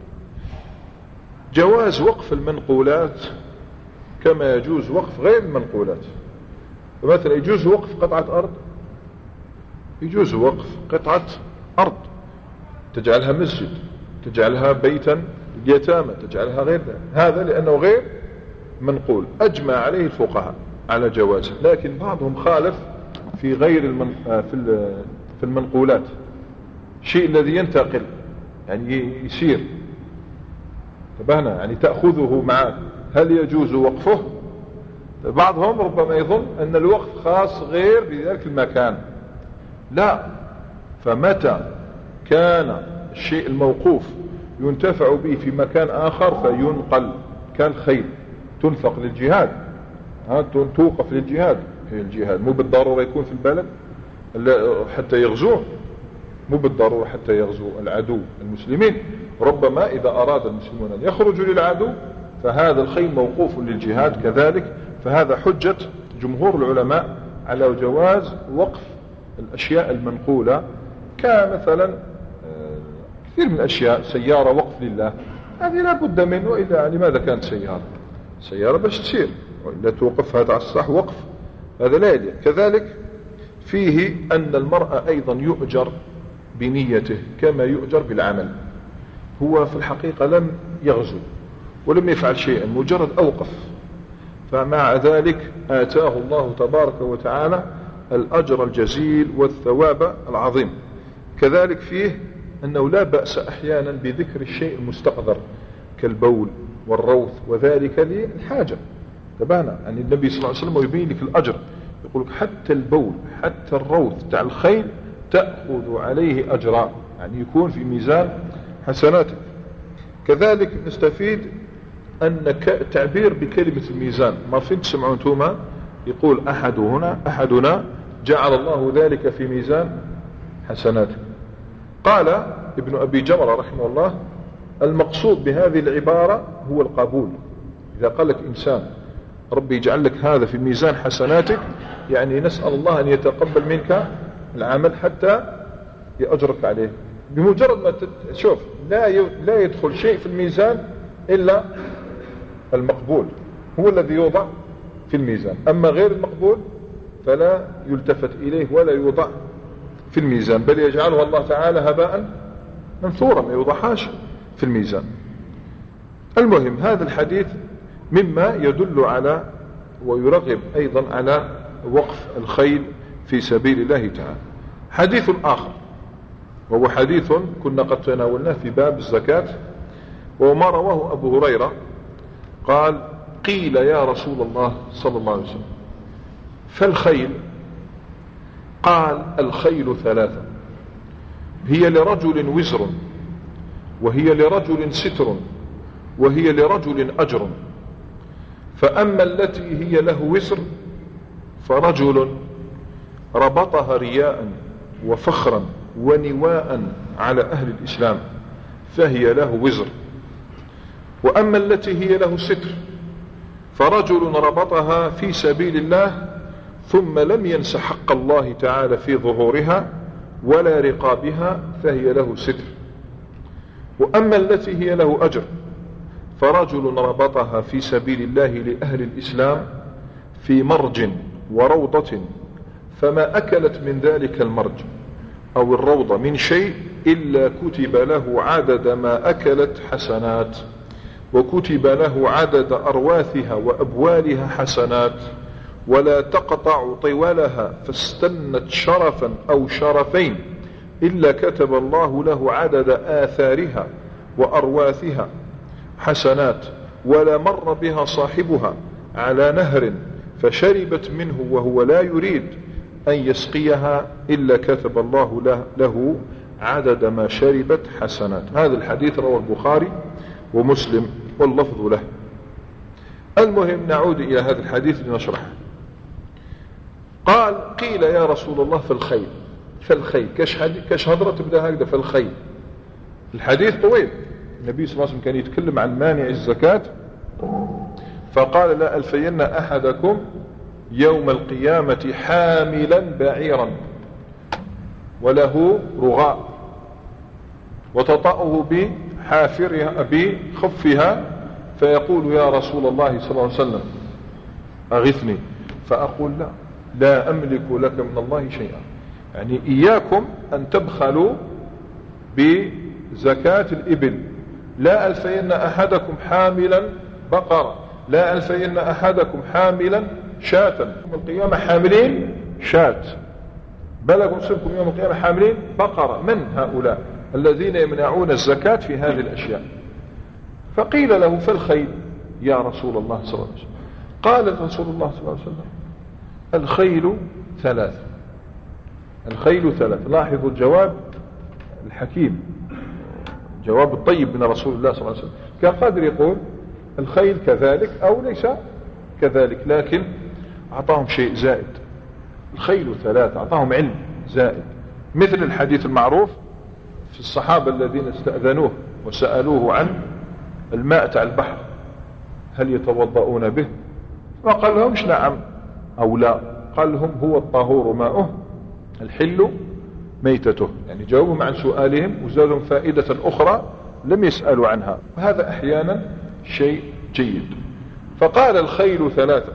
جواز وقف المنقولات كما يجوز وقف غير المنقولات. فمثلا يجوز وقف قطعة أرض، يجوز وقف قطعة أرض تجعلها مسجد، تجعلها بيتا لليتامى، تجعلها غير ذلك، هذا لأنه غير منقول أجمع عليه الفقهاء على جوازه. لكن بعضهم خالف في غير المن... في في المنقولات، شيء الذي ينتقل يعني يسير، انتبهنا يعني تأخذه معك، هل يجوز وقفه؟ بعضهم ربما يظن أن الوقف خاص غير بذلك المكان، لا، فمتى كان الشيء الموقوف ينتفع به في مكان آخر فينقل، كالخيل تنفق للجهاد، توقف للجهاد، هي الجهاد مو بالضرورة يكون في البلد حتى يغزوه، مو بالضرورة حتى يغزو العدو المسلمين، ربما إذا أراد المسلمون أن يخرجوا للعدو فهذا الخيل موقوف للجهاد كذلك. فهذا حجة جمهور العلماء على جواز وقف الأشياء المنقولة، كمثلا كثير من الأشياء، سيارة وقف لله هذه لا بد منه، إلا لماذا كانت سيارة سيارة باش تسير، وإلا توقفها على الصح وقف، هذا لا يليق. كذلك فيه أن المرأة أيضا يؤجر بنيته كما يؤجر بالعمل. هو في الحقيقة لم يغزو ولم يفعل شيئا، مجرد أوقف، فمع ذلك آتاه الله تبارك وتعالى الأجر الجزيل والثواب العظيم. كذلك فيه أنه لا بأس أحيانا بذكر الشيء المستقذر كالبول والروث، وذلك للحاجة. تبانا يعني النبي صلى الله عليه وسلم يبين لك الأجر، يقول لك حتى البول حتى الروث تاع الخيل تأخذ عليه أجرا، يعني يكون في ميزان حسناتك. كذلك نستفيد أن التعبير بكلمة الميزان، ما فين تسمعون توما يقول أحد هنا أحدنا جعل الله ذلك في ميزان حسناته. قال ابن أبي جمرة رحمه الله المقصود بهذه العبارة هو القبول. إذا قال لك إنسان ربي يجعل لك هذا في ميزان حسناتك، يعني نسأل الله أن يتقبل منك العمل حتى يأجرك عليه. بمجرد ما تشوف لا لا يدخل شيء في الميزان إلا المقبول هو الذي يوضع في الميزان، أما غير المقبول فلا يلتفت إليه ولا يوضع في الميزان، بل يجعله الله تعالى هباء منثورا ما يوضعهاش في الميزان. المهم هذا الحديث مما يدل على ويرغب أيضا على وقف الخيل في سبيل الله تعالى. حديث آخر وهو حديث كنا قد تناولناه في باب الزكاة، وما رواه أبو هريرة قال قيل يا رسول الله صلى الله عليه وسلم فالخيل؟ قال الخيل ثلاثة، هي لرجل وزر، وهي لرجل ستر، وهي لرجل أجر. فأما التي هي له وزر فرجل ربطها رياء وفخرا ونواء على أهل الإسلام فهي له وزر. وأما التي هي له ستر فرجل ربطها في سبيل الله ثم لم ينس حق الله تعالى في ظهورها ولا رقابها فهي له ستر. وأما التي هي له أجر فرجل ربطها في سبيل الله لأهل الإسلام في مرج وروضة فما أكلت من ذلك المرج أو الروضة من شيء إلا كتب له عدد ما أكلت حسنات، وكتب له عدد أرواثها وأبوالها حسنات، ولا تقطع طولها فاستنت شرفا أو شرفين إلا كتب الله له عدد آثارها وأرواثها حسنات، ولا مر بها صاحبها على نهر فشربت منه وهو لا يريد أن يسقيها إلا كتب الله له, له عدد ما شربت حسنات. هذا الحديث رواه البخاري ومسلم واللفظ له. المهم نعود إلى هذا الحديث لنشرحه. قال قيل يا رسول الله في الخيل، فالخيل كاش كاش هضرة تبدأ هكذا فالخيل. الحديث طويل. النبي صلى الله عليه وسلم كان يتكلم عن مانع الزكاة فقال لا ألفين أحدكم يوم القيامة حاملا بعيرا وله رغاء وتطأه بحافرها بخفها فيقول يا رسول الله صلى الله عليه وسلم أغثني، فأقول لا لا أملك لك من الله شيئا. يعني إياكم أن تبخلوا بزكاة الإبل. لا ألفين أحدكم حاملا بقرة، لا ألفين أحدكم حاملا شاة. يوم القيامة حاملين شاة، بلغوا صبكم يوم القيامة حاملين بقرة. من هؤلاء الذين يمنعون الزكاة في هذه الأشياء؟ فقيل له فالخيل يا رسول الله صلى الله عليه وسلم. قال رسول الله صلى الله عليه وسلم الخيل ثلاث. الخيل ثلاث. لاحظوا الجواب الحكيم، جواب الطيب من رسول الله صلى الله عليه وسلم. كان قادر يقول الخيل كذلك أو ليس كذلك، لكن أعطاهم شيء زائد. الخيل ثلاث، أعطاهم علم زائد، مثل الحديث المعروف في الصحابة الذين استأذنوه وسألوه عن الماء تاع البحر هل يتوضؤون به؟ وقال لهم نعم أو لا. قال لهم هو الطهور ماؤه الحل ميتته. يعني جاوبهم عن سؤالهم وزادهم فائدة أخرى لم يسألوا عنها، وهذا أحيانا شيء جيد. فقال الخيل ثلاثة.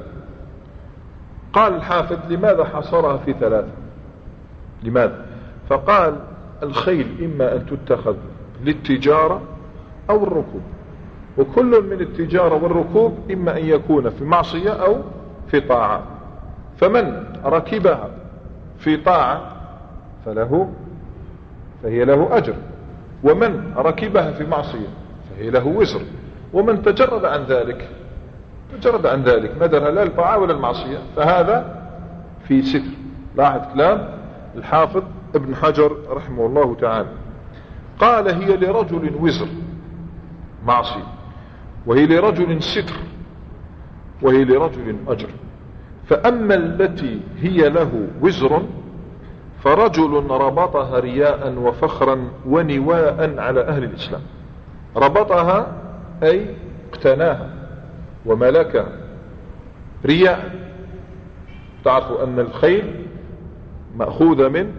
قال الحافظ لماذا حصرها في ثلاثة؟ لماذا؟ فقال الخيل إما أن تتخذ للتجارة أو الركوب، وكل من التجارة والركوب إما أن يكون في معصية أو في طاعة. فمن ركبها في طاعة فله فهي له أجر، ومن ركبها في معصية فهي له وزر، ومن تجرد عن ذلك تجرد عن ذلك ما درها لا الطاعة ولا المعصية فهذا في ستر. لاحظ كلام الحافظ ابن حجر رحمه الله تعالى. قال هي لرجل وزر معصية، وهي لرجل ستر، وهي لرجل أجر. فأما التي هي له وزر فرجل ربطها رياء وفخرا ونواء على أهل الإسلام. ربطها أي اقتناها وملكها رياء. تعرفوا أن الخيل مأخوذة من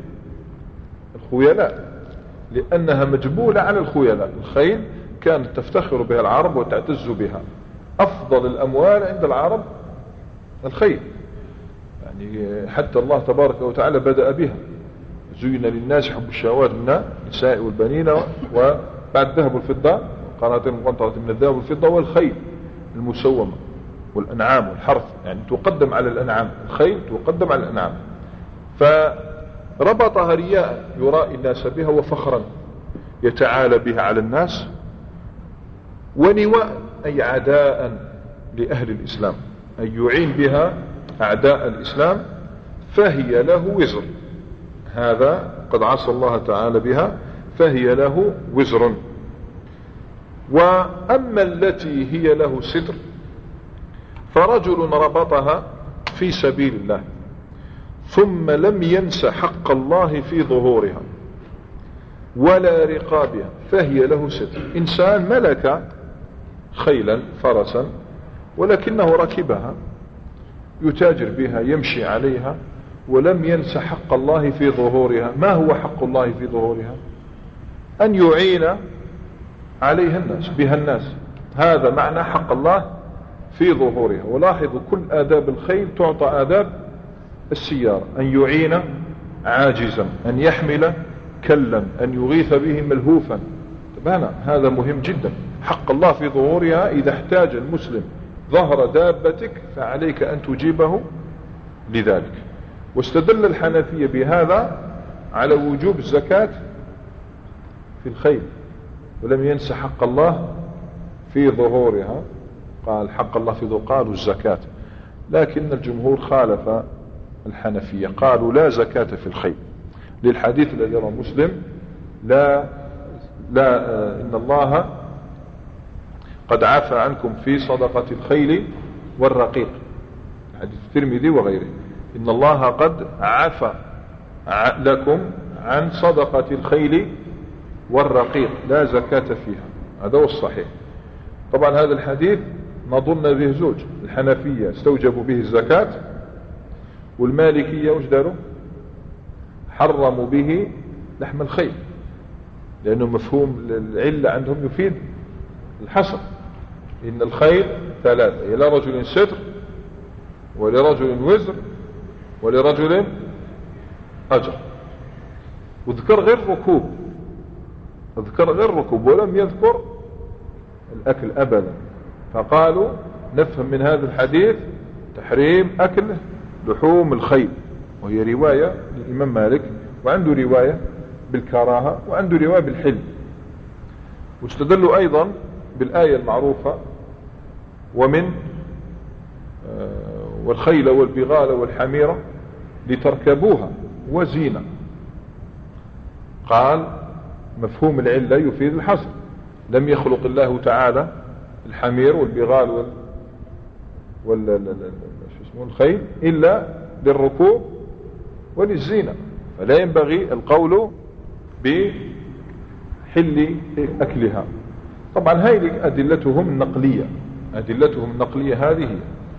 الخيلاء لأنها مجبولة على الخيلاء. الخيل كانت تفتخر بها العرب وتعتز بها. أفضل الأموال عند العرب الخيل، يعني حتى الله تبارك وتعالى بدأ بها. زين للناس حب الشهوات من النساء والبنين وبعد الذهب والفضة قناطير مقنطرة من الذهب والفضة والخيل المسومة والأنعام والحرث، يعني تقدم على الأنعام. الخيل تقدم على الأنعام. فربطها رياء يرائي الناس بها وفخرا يتعالى بها على الناس، ونواء أي عداء لأهل الإسلام أي يعين بها أعداء الإسلام. فهي له وزر، هذا قد عصى الله تعالى بها فهي له وزر. وأما التي هي له ستر فرجل ربطها في سبيل الله ثم لم ينس حق الله في ظهورها ولا رقابها فهي له ستر. إنسان ملك خيلا فرسا ولكنه ركبها يتاجر بها يمشي عليها ولم ينس حق الله في ظهورها. ما هو حق الله في ظهورها؟ أن يعين عليها الناس بها الناس. هذا معنى حق الله في ظهورها. ولاحظوا كل آداب الخيل تعطى آداب السيارة: أن يعين عاجزا، أن يحمل كلا، أن يغيث به ملهوفا. تبانا هذا مهم جدا. حق الله في ظهورها. إذا احتاج المسلم ظهر دابتك فعليك أن تجيبه لذلك. واستدل الحنفية بهذا على وجوب الزكاة في الخيل ولم ينس حق الله في ظهورها. قال حق الله في ظهورها قالوا الزكاة، لكن الجمهور خالف الحنفية قالوا لا زكاة في الخيل للحديث الذي رواه مسلم: لا لا إن الله قد عفى عنكم في صدقة الخيل والرقيق، حديث الترمذي وغيره. إن الله قد عفى لكم عن صدقة الخيل والرقيق لا زكاة فيها. هذا هو الصحيح. طبعا هذا الحديث نظن به زوج، الحنفية استوجبوا به الزكاة، والمالكية وش داروا؟ حرموا به لحم الخيل، لأنه مفهوم العلة عندهم يفيد الحصر. إن الخيل ثلاثة، إلى رجل ستر، ولرجل وزر، ولرجل أجر. وذكر غير ركوب، ذكر غير ركوب ولم يذكر الأكل أبدا. فقالوا نفهم من هذا الحديث تحريم أكل لحوم الخيل، وهي رواية للإمام مالك، وعنده رواية بالكراهة، وعنده رواية بالحل. واستدلوا أيضا بالآية المعروفة ومن والخيل والبغال والحميرة لتركبوها وزينة. قال مفهوم العلة يفيد الحصر، لم يخلق الله تعالى الحمير والبغال وال وال شو اسمه الخيل إلا للركوب وللزينة، فلا ينبغي القول بحل أكلها. طبعا هذه أدلتهم النقلية، أدلتهم النقلية هذه.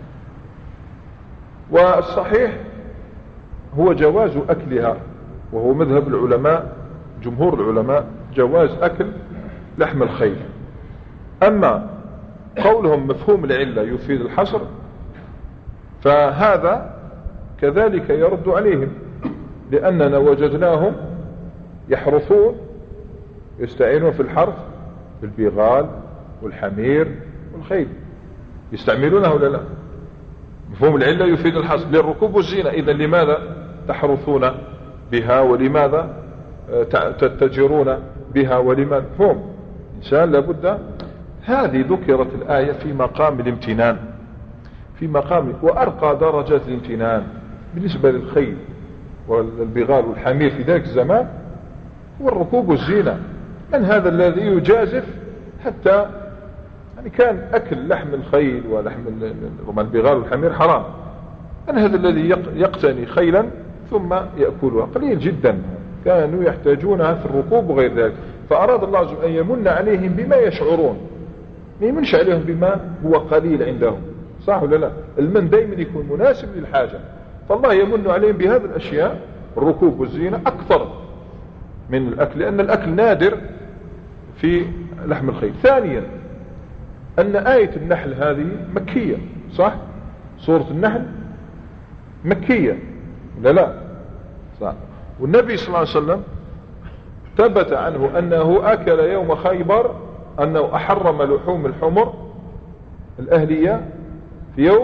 والصحيح هو جواز أكلها، وهو مذهب العلماء جمهور العلماء جواز أكل لحم الخيل. أما قولهم مفهوم العلة يفيد الحصر فهذا كذلك يرد عليهم، لأننا وجدناهم يحرثون يستعينون في الحرث بالبغال والحمير والخيل، يستعملونه ولا لا؟ مفهوم العلة يفيد الحصر للركوب والزينة. إذن لماذا تحرثون بها ولماذا تتجرون بها ولماذا؟ فهم إنسان لابد. هذه ذكرت الآية في مقام الامتنان، في مقام وأرقى درجات الامتنان بالنسبة للخيل والبغال والحمير في ذلك الزمان هو الركوب والزينة. من هذا الذي يجازف حتى يعني كان أكل لحم الخيل ولحم البغال والحمير حرام، من هذا الذي يقتني خيلا ثم يأكلها؟ قليل جدا، كانوا يحتاجونها في الركوب وغير ذلك. فأراد الله عز وجل أن يمن عليهم بما يشعرون، ما يمنش عليهم بما هو قليل عندهم، صح ولا لا؟ المن دائما يكون مناسب للحاجة، فالله يمن عليهم بهذه الأشياء الركوب والزينة أكثر من الأكل، لأن الأكل نادر في لحم الخيل. ثانيا أن آية النحل هذه مكية، صح؟ سورة النحل مكية لا لا صح. والنبي صلى الله عليه وسلم ثبت عنه أنه أكل يوم خيبر، أنه أحرم لحوم الحمر الأهلية في يوم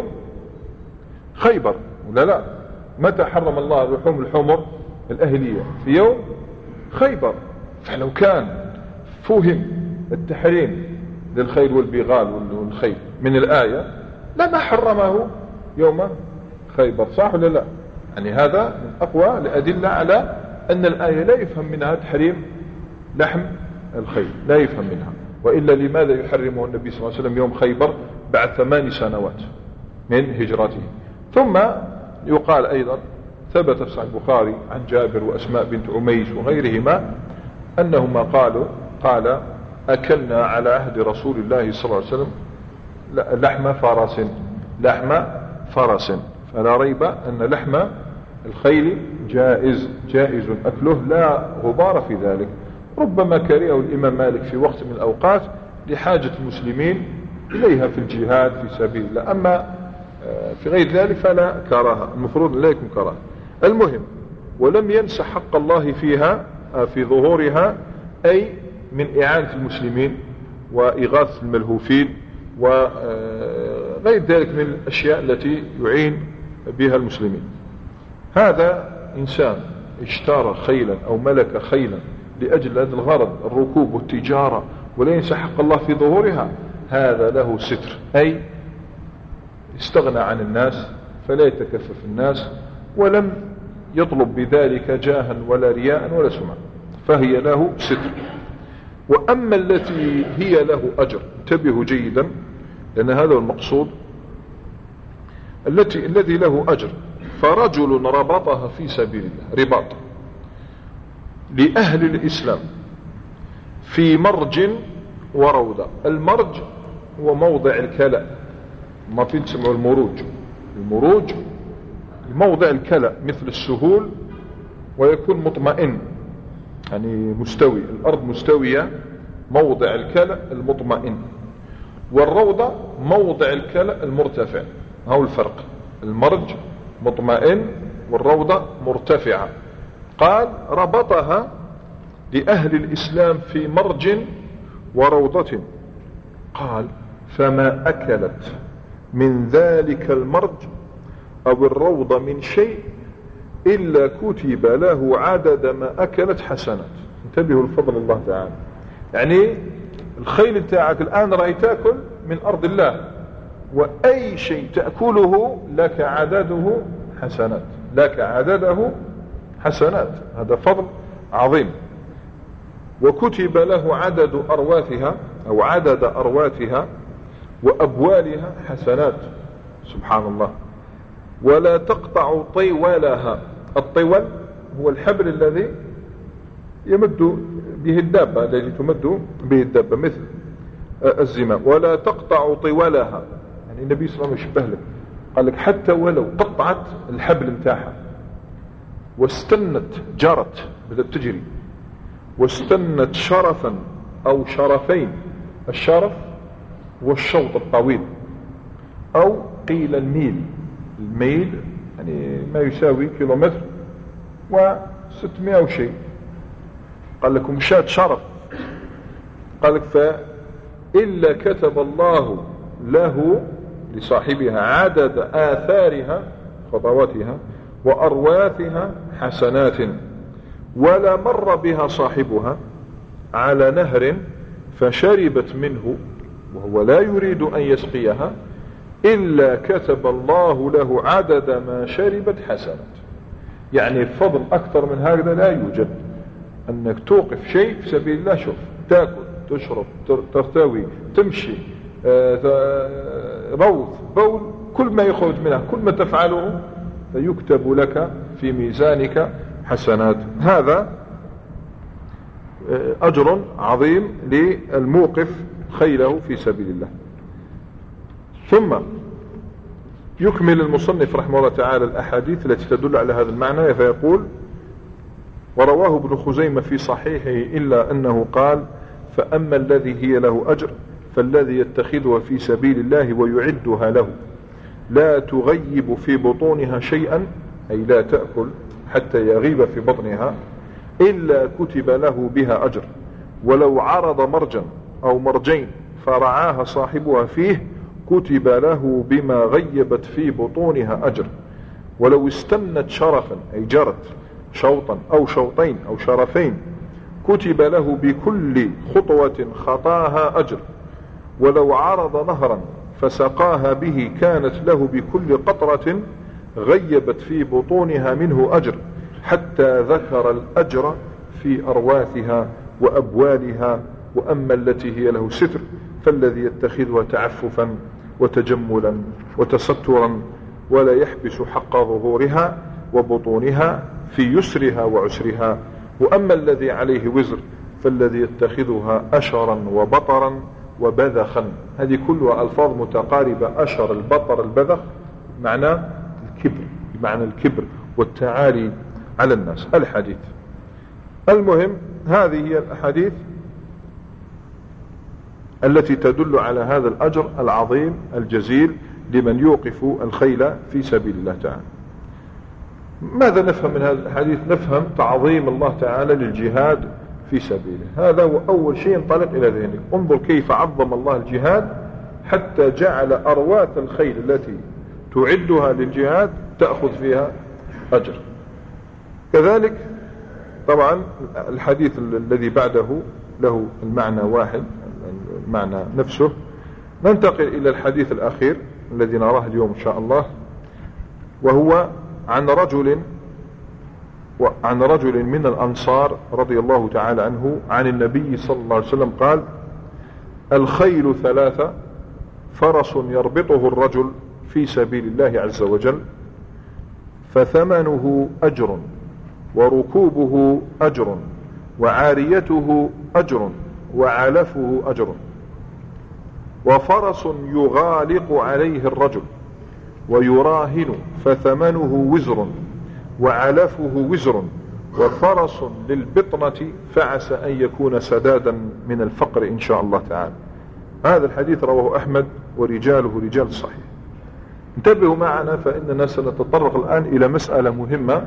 خيبر ولا لا؟ متى حرم الله لحوم الحمر الأهلية؟ في يوم خيبر. فلو كان فهم التحريم للخيل والبغال والخيل من الآية لما حرمه يوم خيبر، صح ولا لا؟ يعني هذا من أقوى الأدلة على أن الآية لا يفهم منها تحريم لحم الخيل، لا يفهم منها. وإلا لماذا يحرمه النبي صلى الله عليه وسلم يوم خيبر بعد ثمان سنوات من هجرته؟ ثم يقال أيضا ثبت في صحيح البخاري عن جابر وأسماء بنت عميس وغيرهما أنهما قالوا قال أكلنا على عهد رسول الله صلى الله عليه وسلم لحم فرس، لحم فرس. فلا ريب أن لحم الخيل جائز، جائز أكله لا غبار في ذلك. ربما كرهه الإمام مالك في وقت من الأوقات لحاجة المسلمين إليها في الجهاد في سبيل الله، أما في غير ذلك فلا كراهة، المفروض لا يكون كراهة. المهم ولم ينس حق الله فيها في ظهورها، أي من إعانة المسلمين وإغاثة الملهوفين وغير ذلك من الأشياء التي يعين بها المسلمين. هذا إنسان اشترى خيلا أو ملك خيلا لأجل هذا الغرض الركوب والتجارة ولا ينسى حق الله في ظهورها، هذا له ستر، أي استغنى عن الناس فلا يتكفف الناس، ولم يطلب بذلك جاها ولا رياء ولا سمعة، فهي له ستر. وأما التي هي له أجر، انتبهوا جيدا لأن هذا هو المقصود، التي الذي له أجر فرجل ربطها في سبيل الله، رباط لأهل الإسلام في مرج وروضة. المرج هو موضع الكلأ، ما في تسمعوا المروج. المروج موضع الكلأ مثل السهول، ويكون مطمئن يعني مستوي، الأرض مستوية، موضع الكلأ المطمئن. والروضة موضع الكلأ المرتفع. هو الفرق، المرج مطمئن والروضة مرتفعة. قال ربطها لأهل الإسلام في مرج وروضة. قال فما أكلت من ذلك المرج أو الروضة من شيء إلا كتب له عدد ما أكلت حسنات. انتبهوا لفضل الله تعالى. يعني الخيل بتاعك الآن رأي تأكل من أرض الله، وأي شيء تأكله لك عدده حسنات، لك عدده حسنات. هذا فضل عظيم. وكتب له عدد أرواثها أو عدد أرواثها وأبوالها حسنات. سبحان الله. ولا تقطع طيولها. الطول هو الحبل الذي يمد به الدابة، الذي تمد به الدابة مثل الزمام. ولا تقطع طولها، يعني النبي صلى الله عليه وسلم يشبه لك، قال لك حتى ولو قطعت الحبل متاعها واستنت جرت بدأت تجري واستنت شرفا أو شرفين. الشرف هو الشوط الطويل، أو قيل الميل. الميل يعني ما يساوي كيلومتر وستمائة وشيء. قال لكم مشات شرف، قال لك فإلا كتب الله له لصاحبها عدد آثارها خطواتها وأرواثها حسنات. ولا مر بها صاحبها على نهر فشربت منه وهو لا يريد أن يسقيها إلا كتب الله له عدد ما شربت حسنات. يعني فضل أكثر من هذا لا يوجد، أنك توقف شيء في سبيل الله. شوف، تأكل، تشرب، ترتوي، تمشي، روث، بول، كل ما يخرج منها، كل ما تفعله فيكتب لك في ميزانك حسنات. هذا أجر عظيم للموقف خيله في سبيل الله. ثم يكمل المصنف رحمه الله تعالى الأحاديث التي تدل على هذا المعنى فيقول: ورواه ابن خزيمة في صحيحه إلا أنه قال: فأما الذي هي له أجر فالذي يتخذها في سبيل الله ويعدها له لا تغيب في بطونها شيئا، أي لا تأكل حتى يغيب في بطنها، إلا كتب له بها أجر، ولو عرض مرجا أو مرجين فرعاها صاحبها فيه كتب له بما غيبت في بطونها أجر، ولو استنت شرفا أي جرت شوطا أو شوطين أو شرفين كتب له بكل خطوة خطاها أجر، ولو عرض نهرا فسقاها به كانت له بكل قطرة غيبت في بطونها منه أجر، حتى ذكر الأجر في أرواثها وأبوالها. وأما التي هي له ستر فالذي يتخذها تعففا وتجملا وتسترا ولا يحبس حق ظهورها وبطونها في يسرها وعسرها. وأما الذي عليه وزر فالذي يتخذها أشرا وبطرا وبذخا. هذه كلها ألفاظ متقاربة. أشر، البطر، البذخ، معنى الكبر، بمعنى الكبر والتعالي على الناس. الحديث المهم، هذه هي الأحاديث التي تدل على هذا الأجر العظيم الجزيل لمن يوقف الخيل في سبيل الله تعالى. ماذا نفهم من هذه الحديث؟ نفهم تعظيم الله تعالى للجهاد في سبيله. هذا هو أول شيء ينطلق إلى ذهنك. انظر كيف عظم الله الجهاد حتى جعل أرواث الخيل التي تعدها للجهاد تأخذ فيها أجر. كذلك طبعا الحديث الذي بعده له المعنى واحد، المعنى نفسه. ننتقل إلى الحديث الأخير الذي نراه اليوم إن شاء الله، وهو عن رجل وعن رجل من الأنصار رضي الله تعالى عنه عن النبي صلى الله عليه وسلم قال: الخيل ثلاثة: فرس يربطه الرجل في سبيل الله عز وجل فثمنه أجر وركوبه أجر وعاريته أجر وعلفه أجر، وفرس يغالق عليه الرجل ويراهن فثمنه وزر وعلفه وزر، وفرس للبطنة فعسى أن يكون سدادا من الفقر إن شاء الله تعالى. هذا الحديث رواه أحمد ورجاله رجال صحيح. انتبهوا معنا فإننا سنتطرق الآن إلى مسألة مهمة.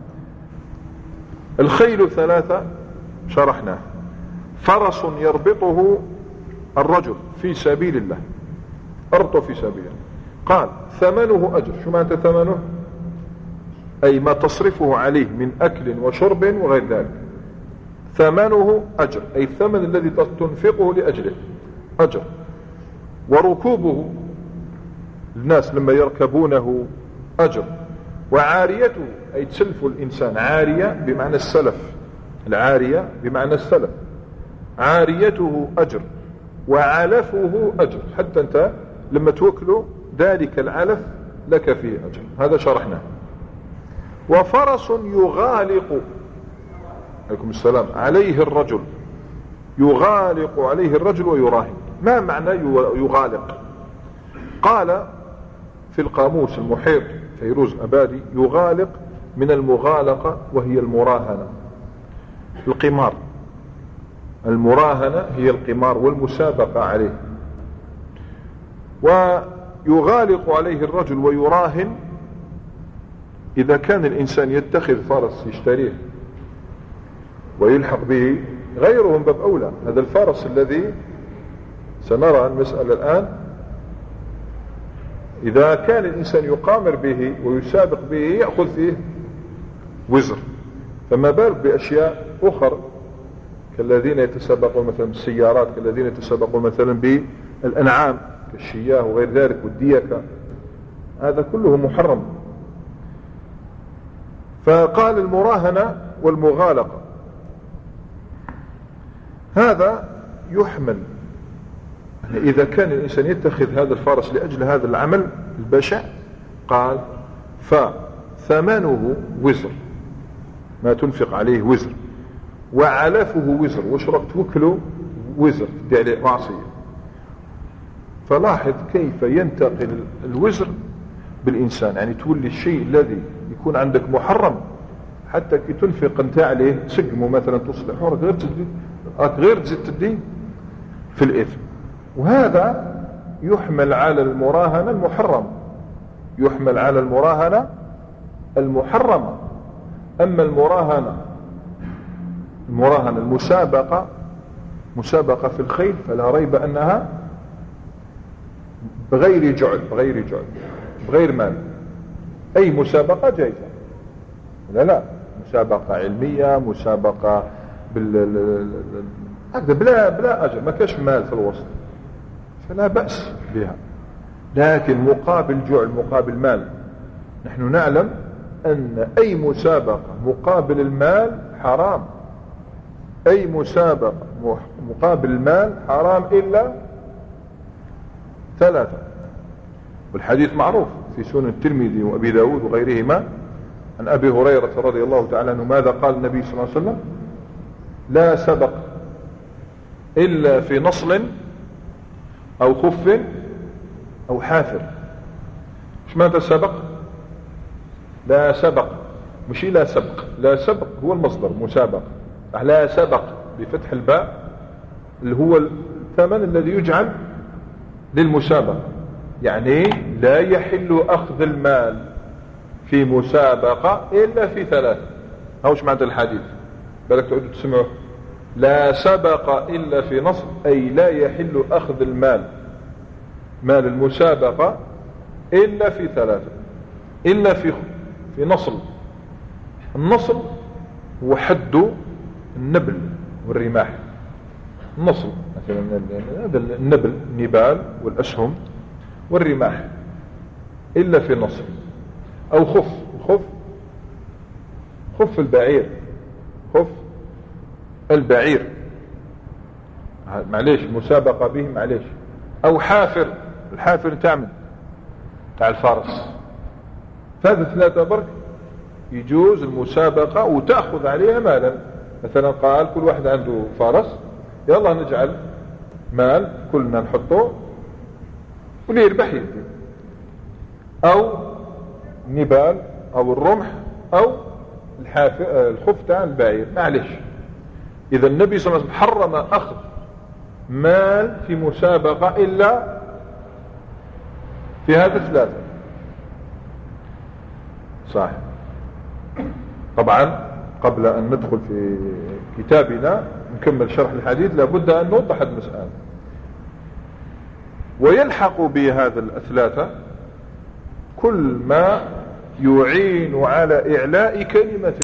الخيل ثلاثة شرحناه، فرس يربطه الرجل في سبيل الله، أربطه في سبيل الله، قال ثمنه أجر. شو معنى ثمنه؟ أي ما تصرفه عليه من أكل وشرب وغير ذلك. ثمنه أجر أي الثمن الذي تنفقه لأجله أجر. وركوبه الناس لما يركبونه أجر. وعاريته أي تسلف الإنسان، عارية بمعنى السلف، العارية بمعنى السلف، عاريته أجر وعلفه أجر، حتى أنت لما توكله ذلك العلف لك فيه أجر. هذا شرحناه. وفرس يغالق عليكم السلام عليه الرجل، يغالق عليه الرجل ويراهن. ما معنى يغالق؟ قال في القاموس المحيط فيروز أبادي يغالق من المغالقة وهي المراهنة، القمار. المراهنة هي القمار والمسابقة عليه. ويغالق عليه الرجل ويراهن إذا كان الإنسان يتخذ فرس يشتريه ويلحق به غيره من باب أولى. هذا الفرس الذي سنرى المسألة الآن، إذا كان الإنسان يقامر به ويسابق به يأخذ فيه وزر، فما بالك بأشياء أخرى كالذين يتسابقون مثلا بالسيارات، كالذين يتسابقون مثلا بالأنعام كالشياه وغير ذلك والديكة، هذا كله محرم. فقال المراهنة والمغالقة. هذا يحمل إذا كان الإنسان يتخذ هذا الفرس لأجل هذا العمل البشع، قال فثمنه وزر، ما تنفق عليه وزر، وعلفه وزر، واشرب توكله وزر دي عليه معصية. فلاحظ كيف ينتقل الوزر بالإنسان، يعني تولي الشيء الذي يكون عندك محرم حتى كي تنفق انت عليه تسقمه مثلا تصلحه غير تدي غير تزيد تدي في الإثم. وهذا يحمل على المراهنة المحرمة، يحمل على المراهنة المحرمة. أما المراهنة المراهنة المسابقة، مسابقة في الخيل، فلا ريب أنها بغير جعل، بغير جعل بغير مال. أي مسابقة جائزة، لا لا مسابقة علمية، مسابقة بال بلا بلا أجر، ما كاش مال في الوسط، فلا بأس بها. لكن مقابل جعل، مقابل مال، نحن نعلم أن أي مسابقة مقابل المال حرام. أي مسابقة مقابل المال حرام إلا ثلاثة. والحديث معروف في سنن الترمذي وأبي داود وغيرهما عن أبي هريرة رضي الله تعالى عنه. ماذا قال النبي صلى الله عليه وسلم؟ لا سبق إلا في نصل أو خف أو حافر. ايش معنى سبق؟ لا سبق، مش لا سبق، لا سبق هو المصدر مسابق. لا سبق بفتح الباء اللي هو الثمن الذي يجعل للمسابقة، يعني لا يحل أخذ المال في مسابقة إلا في ثلاثة. هوش معنى الحديث، بالك تعودوا تسمعوا. لا سبق إلا في نصب، أي لا يحل أخذ المال، مال المسابقة، إلا في ثلاثة، إلا في في نصل. النصل هو حد النبل والرماح. النصل مثلا هذا النبل، النبال والأسهم والرماح، إلا في نصل. أو خف، خف خف البعير، خف البعير معليش المسابقة به معليش. أو حافر، الحافر تعمل تاع الفارس. فهذا ثلاثة برك يجوز المسابقة وتأخذ عليها مالا، مثلا قال كل واحد عنده فرس، يلا نجعل مال كلنا نحطه واللي يربح يدي، او نبال او الرمح او الخف تاع البعير. معلش، اذا النبي صلى الله عليه وسلم حرم اخذ مال في مسابقة الا في هذه الثلاثة. صح. طبعا قبل ان ندخل في كتابنا نكمل شرح الحديث لابد ان نوضح المسألة. ويلحق بهذا الثلاثة كل ما يعين على إعلاء كلمة